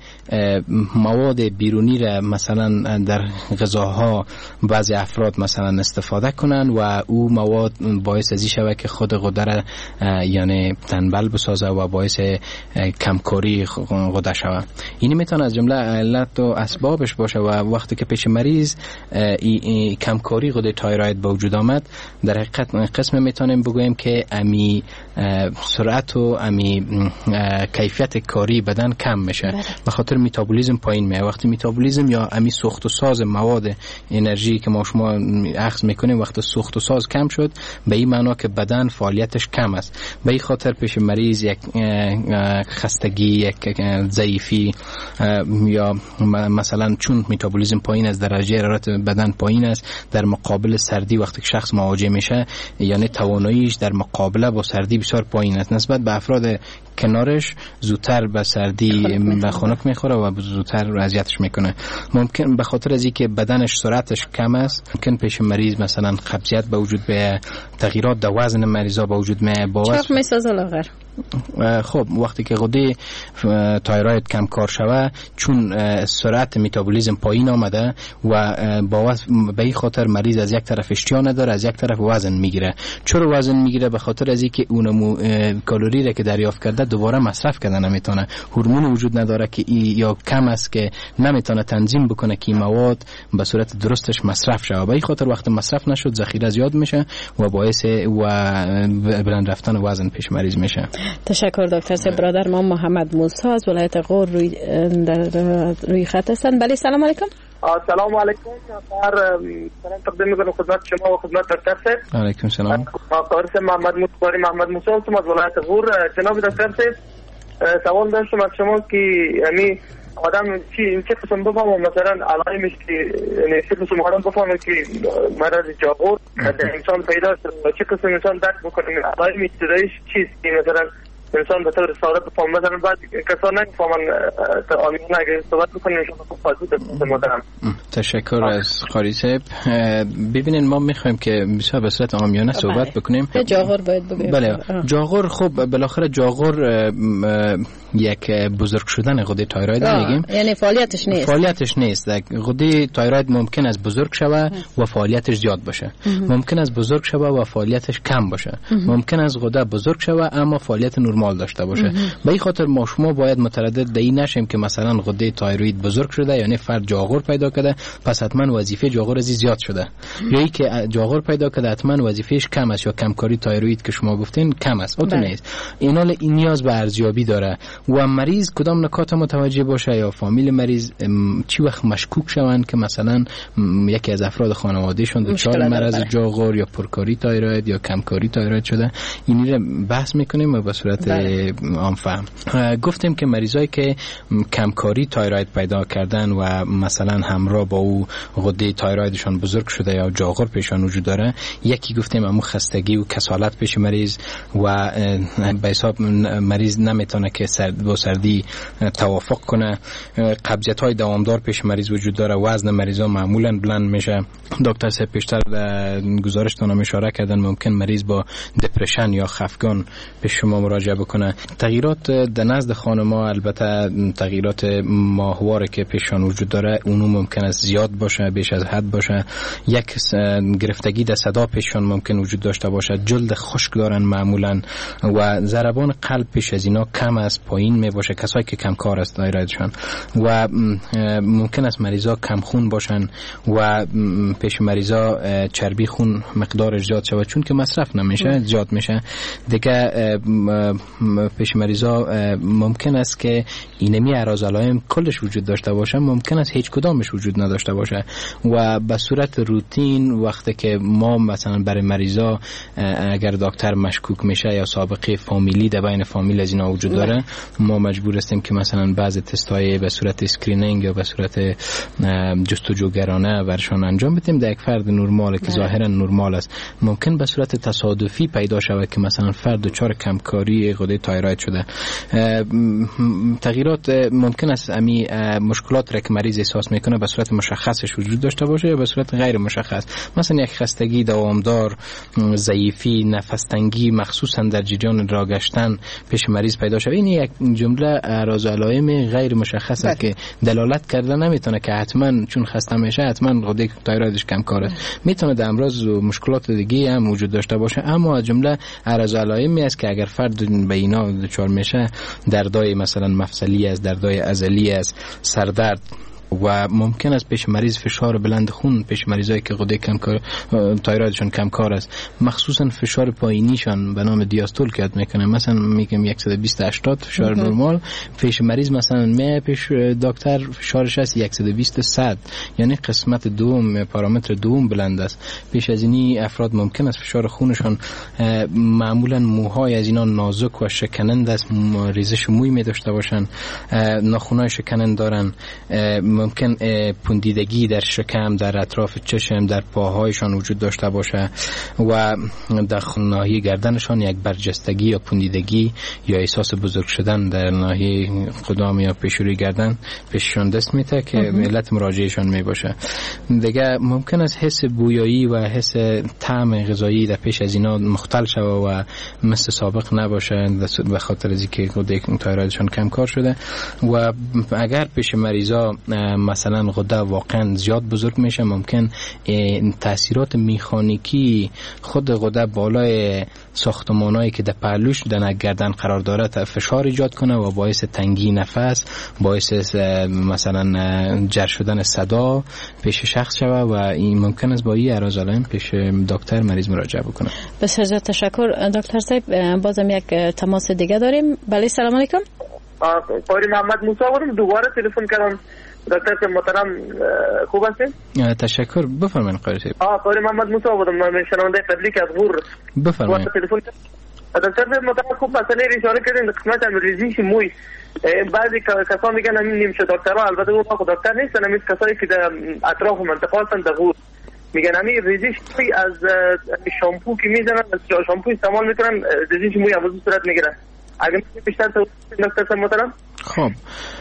مواد بیرونی را مثلا در غذاها بعضی افراد مثلا استفاده کنن و او مواد باعث ازی شوه که خود غده را یعنی تنبل بسازه و باعث کمکاری غده شوه. این میتونه از جمله علت و اسبابش باشه و وقتی که پیش مریض ای, ای کمکاری غده تایروید به وجود آمد در حقیقت قسم میتونیم بگوییم که امی سرعت و امی کیفیت کاری بدن کم میشه به خاطر متابولیسم پایین میاد. وقتی متابولیسم یا امی سوخت و ساز مواد انرژی که ما شما اخذ میکنیم وقتی سوخت و ساز کم شد به این معنا که بدن فعالیتش کم است. به این خاطر پیش مریض یک خستگی یک ضعیفی یا مثلا چون متابولیسم پایین است درجه حرارت بدن پایین است در مقابل سردی وقتی شخص مواجه میشه یعنی تواناییش در مقابله با سردی بسیار پایین است نسبت به افراد کنارش زودتر به سردی به خنک میخوره و زودتر اذیتش میکنه. ممکن به خاطر از اینکه بدنش سرعتش کم است ممکن پیش مریض مثلا قبضیت به وجود به تغییرات در وزن مریضا به وجود می باعث چاق میسازه لاغر. خب وقتی که غده تایروید کم کار شوه چون سرعت متابولیسم پایین آمده و با به این خاطر مریض از یک طرف اشتها نداره از یک طرف وزن میگیره. چرا وزن میگیره؟ به خاطر از اینکه اونمو کالری را که دریافت کرده دوباره مصرف کردن نمیتونه. هورمون وجود نداره که یا کم است که نمیتونه تنظیم بکنه که این مواد به صورت درستش مصرف شه. به این خاطر وقتی مصرف نشد ذخیره زیاد میشه و باعث و بلند رفتن وزن پیش مریض میشه. تشکر دکتر صاحب. برادر ما محمد موسی از ولایت غور روی در روی خط هستند. بله سلام علیکم. سلام علیکم. سلام تقدیم میکنم خدمت شما و خدمت دکتر صاحب. علیکم سلام. قاری محمد موسی محمد موسی هستم از ولایت غور. جناب دکتر صاحب سوال داشتم از شما که یعنی آدم چی چه قسم بفهمه مثلا علائمش که یعنی چه قسم آدم بفهمه که مرض جاغور در انسان پیدا شده چه قسم انسان درک بکنه علائم ابتداییش چیست که مثلا انسان به طور ساده بفهمه. مثلا بعد کسان نمیفهمن تا آمیانه اگه صحبت بکنیم انشاء الله فاضل دست محترم. تشکر از قاری صاحب. ببینین ما میخوایم که بسیار به صورت عامیانه صحبت بکنیم. جاغور باید بگیم. بله جاغور خب بالاخره جاغور یک بزرگ شدن غده تایروید میگیم یعنی فعالیتش نیست فعالیتش نیست. غده تایروید ممکن است بزرگ شوه و فعالیتش زیاد باشه ممکن است بزرگ شوه و فعالیتش کم باشه ممکن است غده بزرگ شوه اما فعالیت نرمال داشته باشه. به این خاطر ما شما باید متردد در این نشیم که مثلا غده تایروید بزرگ شده یعنی فرد جاغور پیدا کرده پس حتما وظیفه جاغور از زیاد شده یا ای که جاغور پیدا کرده حتما وظیفهش کم است یا کمکاری تایروید که شما گفتین کم است. اون نیست. اینا این نیاز به ارزیابی داره و مریض کدام نکات متوجه باشه یا فامیل مریض چی وقت مشکوک شوند که مثلا یکی از افراد خانوادهشون دچار مرض جاغور یا پرکاری تایروید یا کمکاری تایروید شده اینی رو بحث میکنیم و به صورت عام فهم. گفتیم که مریضایی که کمکاری تایروید پیدا کردن و مثلا همراه با او غده تایرویدشان بزرگ شده یا جاغور پیشان وجود داره، یکی گفتیم امو خستگی و کسالت پیش مریض و به حساب مریض نمیتونه که سرد با سردی توافق کنه، قبضیت های دوامدار پیش مریض وجود داره، وزن مریضا معمولا بلند میشه. دکتر صاحب پیشتر گزارشتون اشاره کردن ممکن مریض با دپرشن یا خفگان پیش شما مراجعه بکنه. تغییرات در نزد خانم‌ها البته تغییرات ماهواره که پیشان وجود داره اونو ممکن است زیاد باشه، بیش از حد باشه. یک گرفتگی در صدا پیشان ممکن وجود داشته باشه، جلد خشک دارن معمولا و ضربان قلب پیش از اینا کم است، پایین می باشه کسایی که کم کار است تایرویدشان و ممکن است مریضا کم خون باشن و پیش مریضا چربی خون مقدارش زیاد شود چون که مصرف نمیشه زیاد میشه دیگه. پیش مریضا ممکن است که اینمی اعراض علائم کلش وجود داشته باشه، ممکن است هیچ کدامش وجود نداشته باشه و به صورت روتین وقتی که ما مثلا برای مریضا اگر دکتر مشکوک میشه یا سابقه فامیلی در بین فامیل از اینا وجود داره ما مجبور هستیم که مثلا بعضی تست‌های به صورت اسکرینینگ یا به صورت جستجوگرانه برشان انجام بدیم. در یک فرد نرمال که ظاهرا نرمال است ممکن به صورت تصادفی پیدا شود که مثلا فرد دچار کمکاری غده تایروید شده. تغییرات ممکن است امی مشکلات را که مریض احساس میکنه به صورت مشخصش وجود داشته باشه یا به صورت غیر مشخص، مثلا یک خستگی دوامدار، ضعیفی، نفس تنگی مخصوصا در جریان راه گشتن پیش مریض پیدا شود. این یک جمله اعراض علائم غیر مشخص است که دلالت کرده نمیتونه که حتما چون خسته میشه حتما غده تایرویدش کم کاره، میتونه در امراض و مشکلات دیگه هم وجود داشته باشه، اما جمله اعراض علائمی است که اگر فرد به اینا دچار میشه دردای مثلا مفصلی است، دردای عضلی است، سردرد و ممکن است پیش مریض فشار بلند خون پیش مریضایی که غده کم کار تایرویدشون کم کار است، مخصوصا فشار پایینیشان به نام دیاستول که میکنه، مثلا میگم صد و بیست هشتاد فشار نرمال پیش مریض مثلا می پیش دکتر فشارش است صد و بیست صد، یعنی قسمت دوم پارامتر دوم بلند است. پیش از اینی افراد ممکن است فشار خونشان معمولا موهای از اینا نازک و شکننده است، ریزش موی می داشته باشن، ناخنای شکننده دارن، ممکن پوندیدگی در شکم، در اطراف چشم، در پاهایشان وجود داشته باشه و در ناحیه گردنشان یک برجستگی یا پوندیدگی یا احساس بزرگ شدن در ناحیه قدام یا پیشوری گردن پیششان دست میته که علت مراجعهشان می باشه. دیگه ممکن است حس بویایی و حس طعم غذایی در پیش از اینا مختل شوه و مثل سابق نباشه به خاطر از اینکه غده تایرویدشان کم کار شده و اگر پیش مریضا مثلا غده واقعا زیاد بزرگ میشه ممکن تاثیرات میخانیکی خود غده بالای ساختمانایی که در پهلوش در گردن قرار داره فشار ایجاد کنه و باعث تنگی نفس، باعث مثلا جر شدن صدا پیش شخص شوه و این ممکن است با این اعراض علائم پیش دکتر مریض مراجعه بکنه. بسیار زیاد تشکر دکتر صاحب. بازم یک تماس دیگه داریم. بله سلام علیکم. قاری محمد موسی بودم، دوباره تلفن کردم. دکتر صاحب محترم خوب هستین؟ تشکر. بفرمایید قاری صاحب. آ قاری محمد موسی بودم، من شنونده قبلی که از غور بفرمایید. تلفن دکتر صاحب محترم خوب مسئله اشاره کردین قسمت ریزش موی. بعضی کسان میگن همین نمیشه دکترها، البته اون خود دکتر نیستن، همین کسایی که در اطراف منطقه هستن در غور میگن همین ریزش موی از شامپو که میزنن، از شامپو استعمال میکنن ریزش موی عوض صورت میگیره. اگر بیشتر تو دکتر صاحب محترم. خب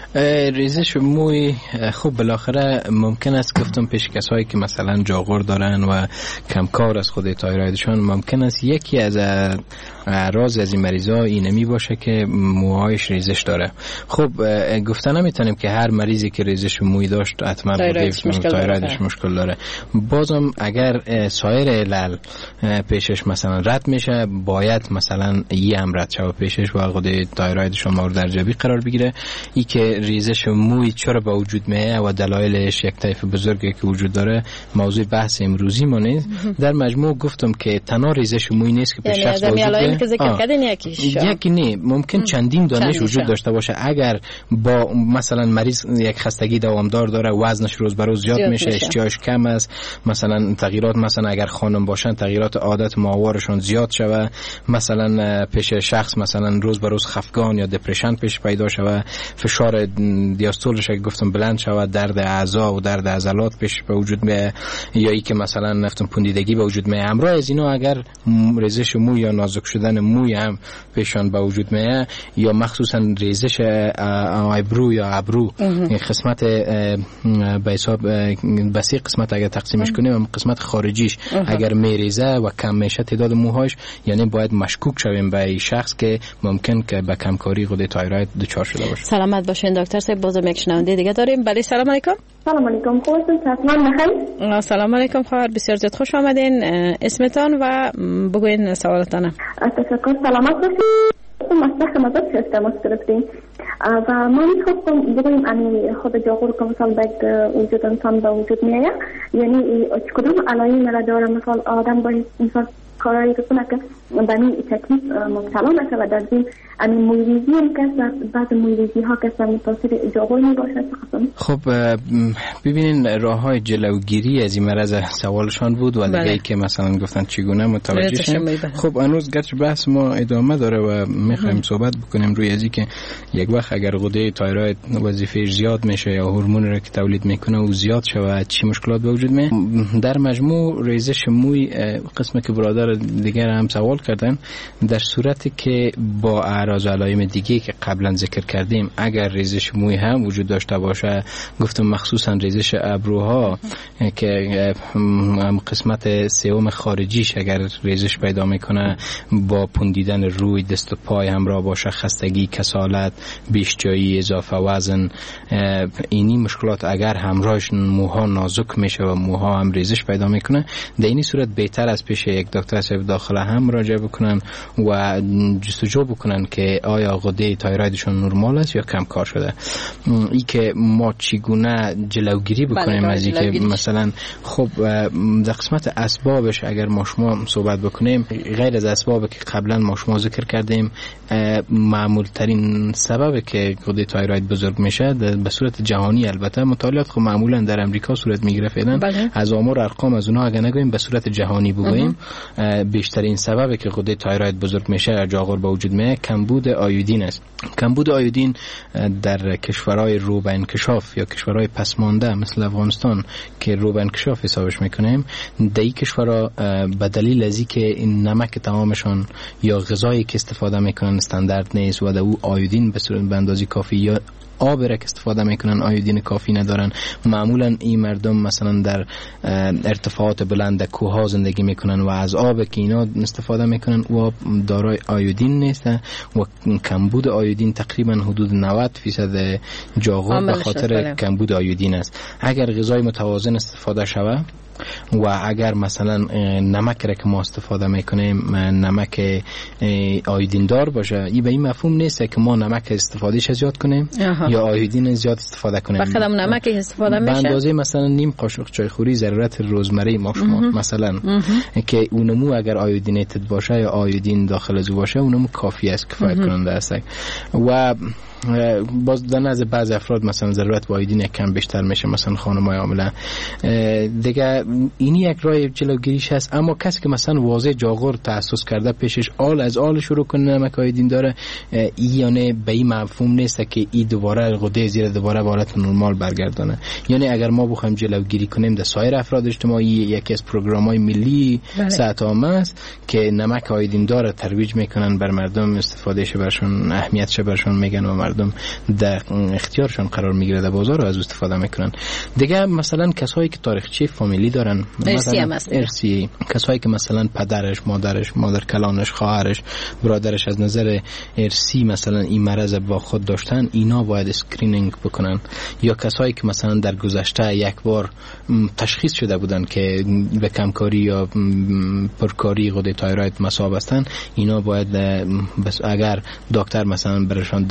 ریزش موی خوب بالاخره ممکن است گفتم پیش کسایی که مثلا جاغور دارن و کمکار از خود تایرویدشان ممکن است یکی از اعراض از این مریضا اینمی باشه که موهایش ریزش داره. خب گفتن نمیتونیم که هر مریضی که ریزش موی داشت حتما تایرویدش مشکل داره. بازم اگر سایر علل پیشش مثلا رد میشه باید مثلا یه هم رد شود پیشش و خود تایرویدش مورد ارجبی قرار بگیره میشه. ای که ریزش موی چرا به وجود میاد و دلایلش یک طیف بزرگی که وجود داره موضوع بحث امروزی ما نیست. در مجموع گفتم که تنها ریزش موی نیست که به یعنی شخص وجود میاد. که ذکر کردین یکیش یکی نه، ممکن چندین دانش وجود داشته باشه. اگر با مثلا مریض یک خستگی دوامدار داره، وزنش روز به روز زیاد, زیاد میشه، اشتهاش کم است، مثلا تغییرات مثلا اگر خانم باشن تغییرات عادت ماهوارشون زیاد شوه، مثلا پیش شخص مثلا روز به روز خفگان یا دپرشن پیش پیدا شوه، فشار دیاستولش که گفتم بلند شوه، درد اعضا و درد عضلات پیش به وجود میاد، یا ای که مثلا نفتم پوندیدگی به وجود میاد. همراه از اینا اگر ریزش موی یا نازک شدن موی هم پیشان به وجود میاد، یا مخصوصا ریزش آیبرو یا ابرو، این قسمت به حساب بسی قسمت اگر تقسیمش کنیم، قسمت خارجیش اگر میریزه و کم میشه تعداد موهاش، یعنی باید مشکوک شویم به این شخص که ممکن که به کمکاری غده تایروید دچار شده باشه. سلامت باشین دکتر صاحب. بازم یک شنونده دیگه داریم. بله سلام علیکم. سلام علیکم. خوبین؟ سلام بخیر. سلام علیکم خواهر، بسیار زیاد خوش آمدین. اسمتان و بگوین سوالتان. تشکر. سلامت باشین. مصرف مدت هست تماس گرفتیم و ما میخواستم بگویم انی خود جاغور که مثلا باید وجود انسان به وجود میآید، یعنی کدام علائم را داره؟ مثلا آدم باید مثلا کارایی که کنه که بنی تکلیف مبتلا نشه و در ضمن انی مویریزی هم که بعض مویریزی ها که متاثر جاغور می باشه. خب ببینین راه های جلوگیری از این مرض سوالشان بود و دیگه که مثلا گفتن چگونه متوجه شیم. خب هنوز گرچه بحث ما ادامه داره و میخوایم صحبت بکنیم روی ازی که یک وقت اگر غده تایروید وظیفه زیاد میشه یا هورمون را که تولید میکنه و زیاد شود چی مشکلات به وجود میاد. در مجموع ریزش موی قسمی که برادر دیگر هم سوال کردن، در صورتی که با اعراض و علائم دیگه که قبلا ذکر کردیم اگر ریزش موی هم وجود داشته باشه، گفتم مخصوصا ریزش ابروها که قسمت سوم خارجیش اگر ریزش پیدا میکنه، با پوندیدن روی دست و پای همراه باشه، خستگی، کسالت، بیشجایی، اضافه وزن، اینی مشکلات اگر همراهش موها نازک میشه و موها هم ریزش پیدا میکنه، در این صورت بهتر از پیش یک دکتر صاحب داخله هم مراجعه بکنن و جستجو بکنن که آیا غده تایرویدشون نرمال است یا کم کار شده. ای که ما چگونه جلوگیری بکنیم از این که مثلا خب در قسمت اسبابش اگر ما شما صحبت بکنیم، غیر از اسبابی که قبلا ما شما ذکر کردیم، معمول ترین سبب که غده تایروید بزرگ میشه به صورت جهانی، البته مطالعات خب معمولا در امریکا صورت میگیره فعلا، از آمار ارقام از اونها اگه نگویم به صورت جهانی بگویم، بیشترین سبب که غده تایروید بزرگ میشه جاغور به وجود میاد کمبود آیودین است. کمبود آیودین در کشورهای رو به انکشاف یا کشورهای پسمانده مثل افغانستان که رو به انکشاف حسابش میکنیم، در این کشورها به دلیل از اینکه این نمک تمامشان یا غذایی که استفاده میکنن استاندارد نیست و در او آیودین به صورت به اندازه کافی یا آب را که استفاده میکنن آیودین کافی ندارن. معمولا این مردم مثلا در ارتفاعات بلند کوه ها زندگی میکنن و از آب که اینا استفاده میکنن و دارای آیودین نیست و کمبود آیودین تقریبا حدود نود درصد جاغور به خاطر کمبود آیودین است. اگر غذای متوازن استفاده شود و اگر مثلا نمک را که ما استفاده میکنیم نمک آیودین دار باشه، این به این مفهوم نیست که ما نمک استفادهش زیاد کنیم آها. یا آیودین زیاد استفاده کنیم. بخاطر نمک استفاده میشه به اندازه مثلا نیم قاشق چایخوری ضرورت روزمره ما شما مثلا که اونمو اگر آیودینیتد باشه یا آیودین داخل از باشه اونمو کافی است، کفایت کننده است. و باز در نزد بعض افراد مثلا ضرورت با آیودین کم بیشتر میشه، مثلا خانم‌های حامله دیگه. اینی یک راه جلوگیریش هست. اما کسی که مثلا واضح جاغور تأسس کرده پیشش آل از آل شروع کنه نمک آیودین داره، این یعنی به این مفهوم نیست که این دوباره غده زیر دوباره به حالت نرمال برگردانه. یعنی اگر ما بخوایم جلوگیری کنیم در سایر افراد اجتماعی، یکی از پروگرام‌های ملی صحت عامه است که نمک آیودین داره ترویج میکنن بر مردم، استفادهش برشون اهمیتش برشون میگن و مردم در اختیارشون قرار میگیره، در بازار از استفاده میکنن. دیگه مثلا کسایی که تاریخچه فامیلی دارن، مثلا ارسی، کسایی که مثلا پدرش، مادرش، مادر کلانش، خواهرش، برادرش از نظر ارسی مثلا این مرض با خود داشتن، اینا باید اسکرینینگ بکنن. یا کسایی که مثلا در گذشته یک بار تشخیص شده بودن که به کمکاری یا پرکاری غده تایروید مصاب هستن، اینا باید اگر دکتر مثلا برشان دوا داد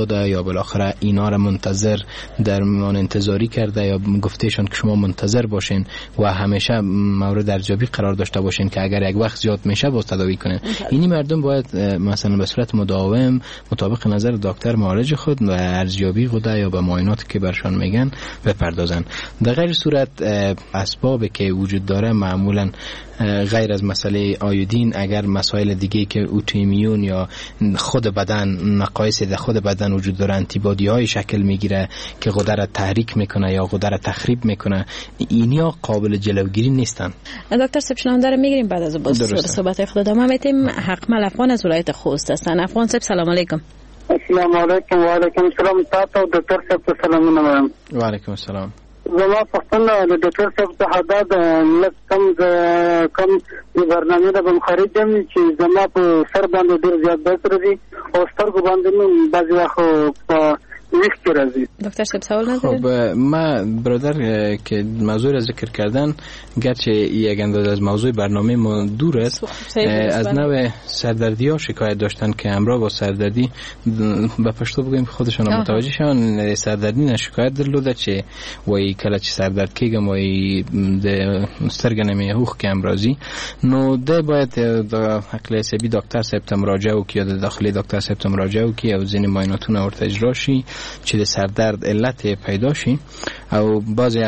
داده یا بالاخره اینا را منتظر در میان انتظاری کرده یا گفتهشون که شما منتظر باشین و همیشه مورد ارزیابی قرار داشته باشین که اگر یک وقت زیاد میشه باز تداوی کنین. اینی مردم باید مثلا به صورت مداوم مطابق نظر دکتر معالج خود و ارزیابی غده یا به معایناتی که برشان میگن بپردازن. در غیر صورت اسبابی که وجود داره معمولا غیر از مسئله آیودین، اگر مسائل دیگه که اوتوایمیون یا خود بدن نقایص در خود بدن وجود داره، آنتیبادی های شکل میگیره که غده را تحریک میکنه یا غده را تخریب میکنه، اینیا قابل جلوگیری نیستن. دکتر صاحب شنونده رو میگیریم بعد از باز صحبت خود ادامه میدیم. حقمل افغان از ولایت خوست هستن. افغان صاحب سلام علیکم. السلام علیکم. و علیکم السلام. تاسو دکتر صاحب سلامونه وایم. و علیکم السلام. زما پښتنه د ډاکټر صاحب ته حداد لکم کم د برنامه د بمخارجم چې زما په سر باندې ډیر زیات درد راځي او سترګو باندې مې بعضی وخت ویخت راځي. دکتر صاحب سوال نداره؟ خب ما برادر که موضوع را ذکر کردن گرچه یک اندازه از موضوع برنامه ما دور است، از نوع سردردی ها شکایت داشتن که همراه با سردردی به پشتو بگویم خودشان متوجه شون سردردی نه شکایت درلوده چه وای کله چې سردرد کېږم وای د سترګې نه مې هوښ کې امراضي نو ده باید د عقل حسابي ډاکټر صاحب ته مراجعه وکړي یا د داخلي ډاکټر صاحب ته مراجعه وکړي او ځینې معایناتونه ورته اجرا شي چې د سردرد علت پیدا شي. او بعضی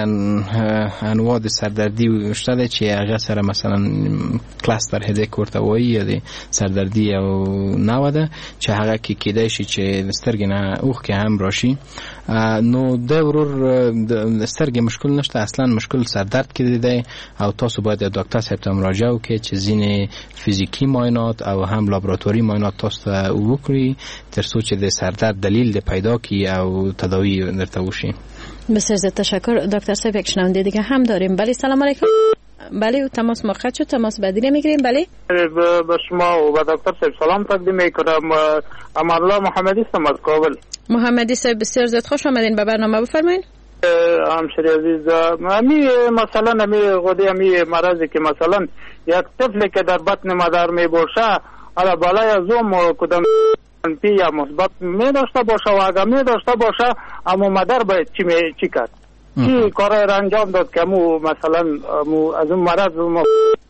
انواع د سردردی شته ده چې هغه سره مثلا کلاستر هدیک ورته وایي یا د سردردی او نوع ده چې هغه کې کېدای شي چې د سترګې نه اوښ کې هم راشي. نو د ورور د سترګې مشکل نشته، اصلا مشکل سردرد کې دی او تاسو باید د ډاکټر صاحب ته مراجعه وکړئ چې ځینې فیزیکی معاینات او هم لابراتواري معاینات تاسو ته وکړي تر څو چې د سردرد دلیل د پیدا کی او تداوی درته وشي. بسیار زیاد تشکر. دکتر صاحب یک شنونده دیگه هم داریم. بله سلام علیکم. بله تماس موقت شد، تماس بعدی میگیریم. بله به شما و به دکتر صاحب سلام تقدیم میکنم. امرالله محمدی هستم از کابل. محمدی صاحب بسیار زیاد خوش آمدین به برنامه. بفرمایید. همشری عزیز، امی مثلا امی غده امی مرضی که مثلا یک طفلی که در بطن مادر می باشه علا بالای زوم کدام منفی یا مثبت می داشته باشه و اگر می داشته باشه اما مادر باید چی می چی کرد؟ چی کار را انجام داد که امو مثلا امو از اون مرض ما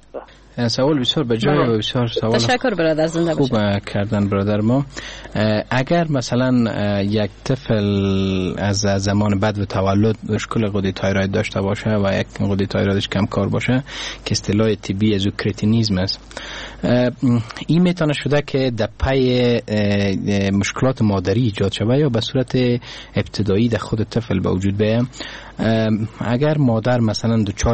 سوال بسیار بجای و بسیار سوال تشکر برادر، زنده خوب کردن برادر ما. اگر مثلا یک طفل از زمان بعد و تولد مشکل غده تایروید داشته باشه و یک غده تایرویدش کم کار باشه که اصطلاح طبی از کریتینیسم است، این میتونه شده که در پی مشکلات مادری ایجاد شده یا به صورت ابتدایی در خود طفل به وجود بیاد. اگر مادر مثلا دچار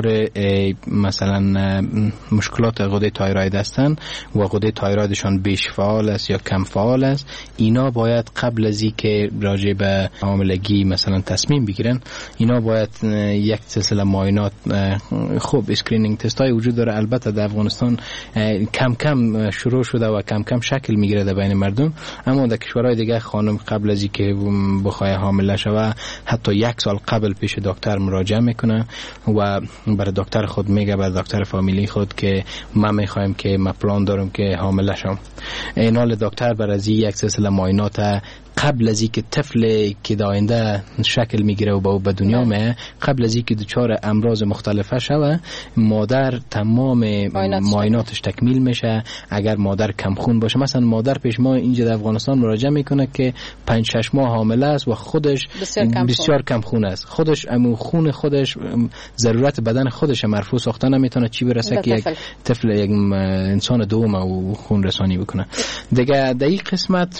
مثلا مشکلات غده تایروید هستن و غده تایرویدشان بیش فعال است یا کم فعال است، اینا باید قبل از اینکه راجع به حاملگی مثلا تصمیم بگیرن اینا باید یک سلسله معاینات خوب اسکرینینگ تست های وجود داره. البته در افغانستان کم کم شروع شده و کم کم شکل میگیره در بین مردم، اما در کشورهای دیگه خانم قبل از اینکه بخواد حامله شوه حتی یک سال قبل پیش دکتر مراجعه میکنه و برای دکتر خود میگه، برای دکتر فامیلی خود که ما میخوایم که ما پلان دارم که حامله شم. این حال دکتر برای یک سلسله معاینات قبل از اینکه طفل که آینده شکل میگیره و با به دنیا میه، قبل از اینکه دچار امراض مختلفه شوه، مادر تمام معایناتش تکمیل میشه. اگر مادر کم خون باشه، مثلا مادر پیش ما اینجا در افغانستان مراجعه میکنه که پنج شش ماه حامله است و خودش بسیار کم, بسیار کم خون است، خودش امو خون خودش ضرورت بدن خودش مرفوع ساخته نمیتونه، چی برسه که یک طفل یک انسان دوم او خون رسانی بکنه. دیگه در این قسمت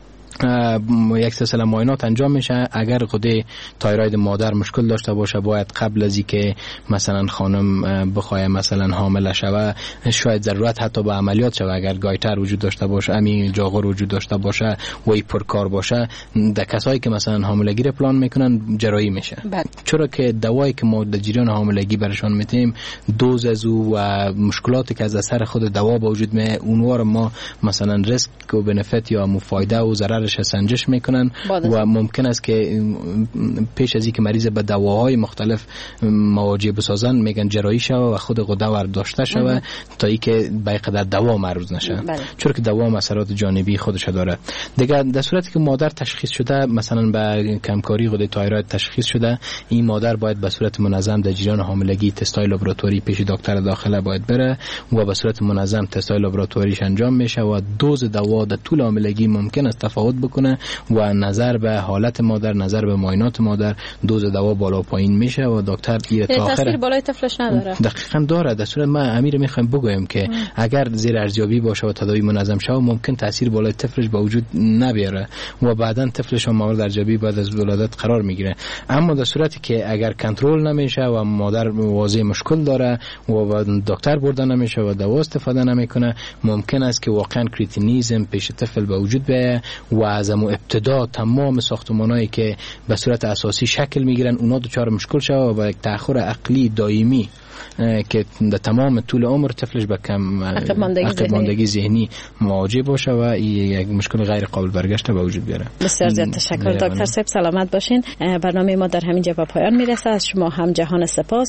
یک سلسله معاینات انجام میشه. اگر غده تایروید مادر مشکل داشته باشه، باید قبل از اینکه مثلا خانم بخواد مثلا حامله شوه، شاید ضرورت حتی به عملیات شوه. اگر گایتر وجود داشته باشه، همین جاغور وجود داشته باشه و ای پرکار باشه، در کسایی که مثلا حاملگی رو پلان میکنن جراحی میشه. چرا که دوایی که ما در جریان حاملگی برشان میتیم دوز از او و مشکلاتی که از اثر خود دوا به وجود میاد، اونها رو ما مثلا ریسک و بنفیت یا مفایده و ضرر مادرش سنجش میکنن و ممکن است که پیش از اینکه مریض به دواهای مختلف مواجه بسازن میگن جراحی شوه و خود غده برداشته شوه تا اینکه به قدر دوا معرض نشه، چون که دوا اثرات جانبی خودش داره. دیگه در صورتی که مادر تشخیص شده مثلا به کمکاری غده تایروید تشخیص شده، این مادر باید به صورت منظم در جریان حاملگی تستای لابراتواری پیش دکتر داخله باید بره و به صورت منظم تستای لابراتواریش انجام میشه و دوز دوا در طول حاملگی ممکن است تفاوت بکنه و نظر به حالت مادر، نظر به معاینات مادر، دوز دوا بالا پایین میشه و دکتر این تا آخر تاثیر بالای طفلش نداره. دقیقاً داره. در صورت ما امیر میخوایم بگویم که ام. اگر زیر ارزیابی باشه و تداوی منظم شه ممکن تاثیر بالای طفلش به وجود نبیاره و بعداً طفلش هم مورد ارزیابی بعد از ولادت قرار میگیره. اما در صورتی که اگر کنترل نمیشه و مادر واضح مشکل داره و دکتر برده نمیشه و دوا استفاده نمیکنه، ممکن است که واقعا کریتینیزم پیش طفل به وجود بیاید و از ابتدا تمام ساختمانایی که به صورت اساسی شکل میگیرن اونا دچار مشکل شوه و یک تأخر عقلی دائمی که در تمام طول عمر طفلش به کم عقب ماندگی ذهنی مواجه باشه و این یک مشکل غیر قابل برگشت به وجود بیاره. بسیار زیاد تشکر دکتر صاحب، سلامت باشین. برنامه ما در همین جا به پایان میرسه. از شما هم جهان سپاس.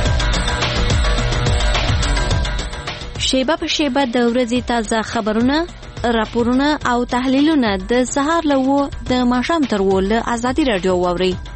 شیبه په شیبه د ورځې تازه خبرونه، راپورونه او تحلیلونه د سهار له و د ماښام تر و له ازادي راډیو واورئ.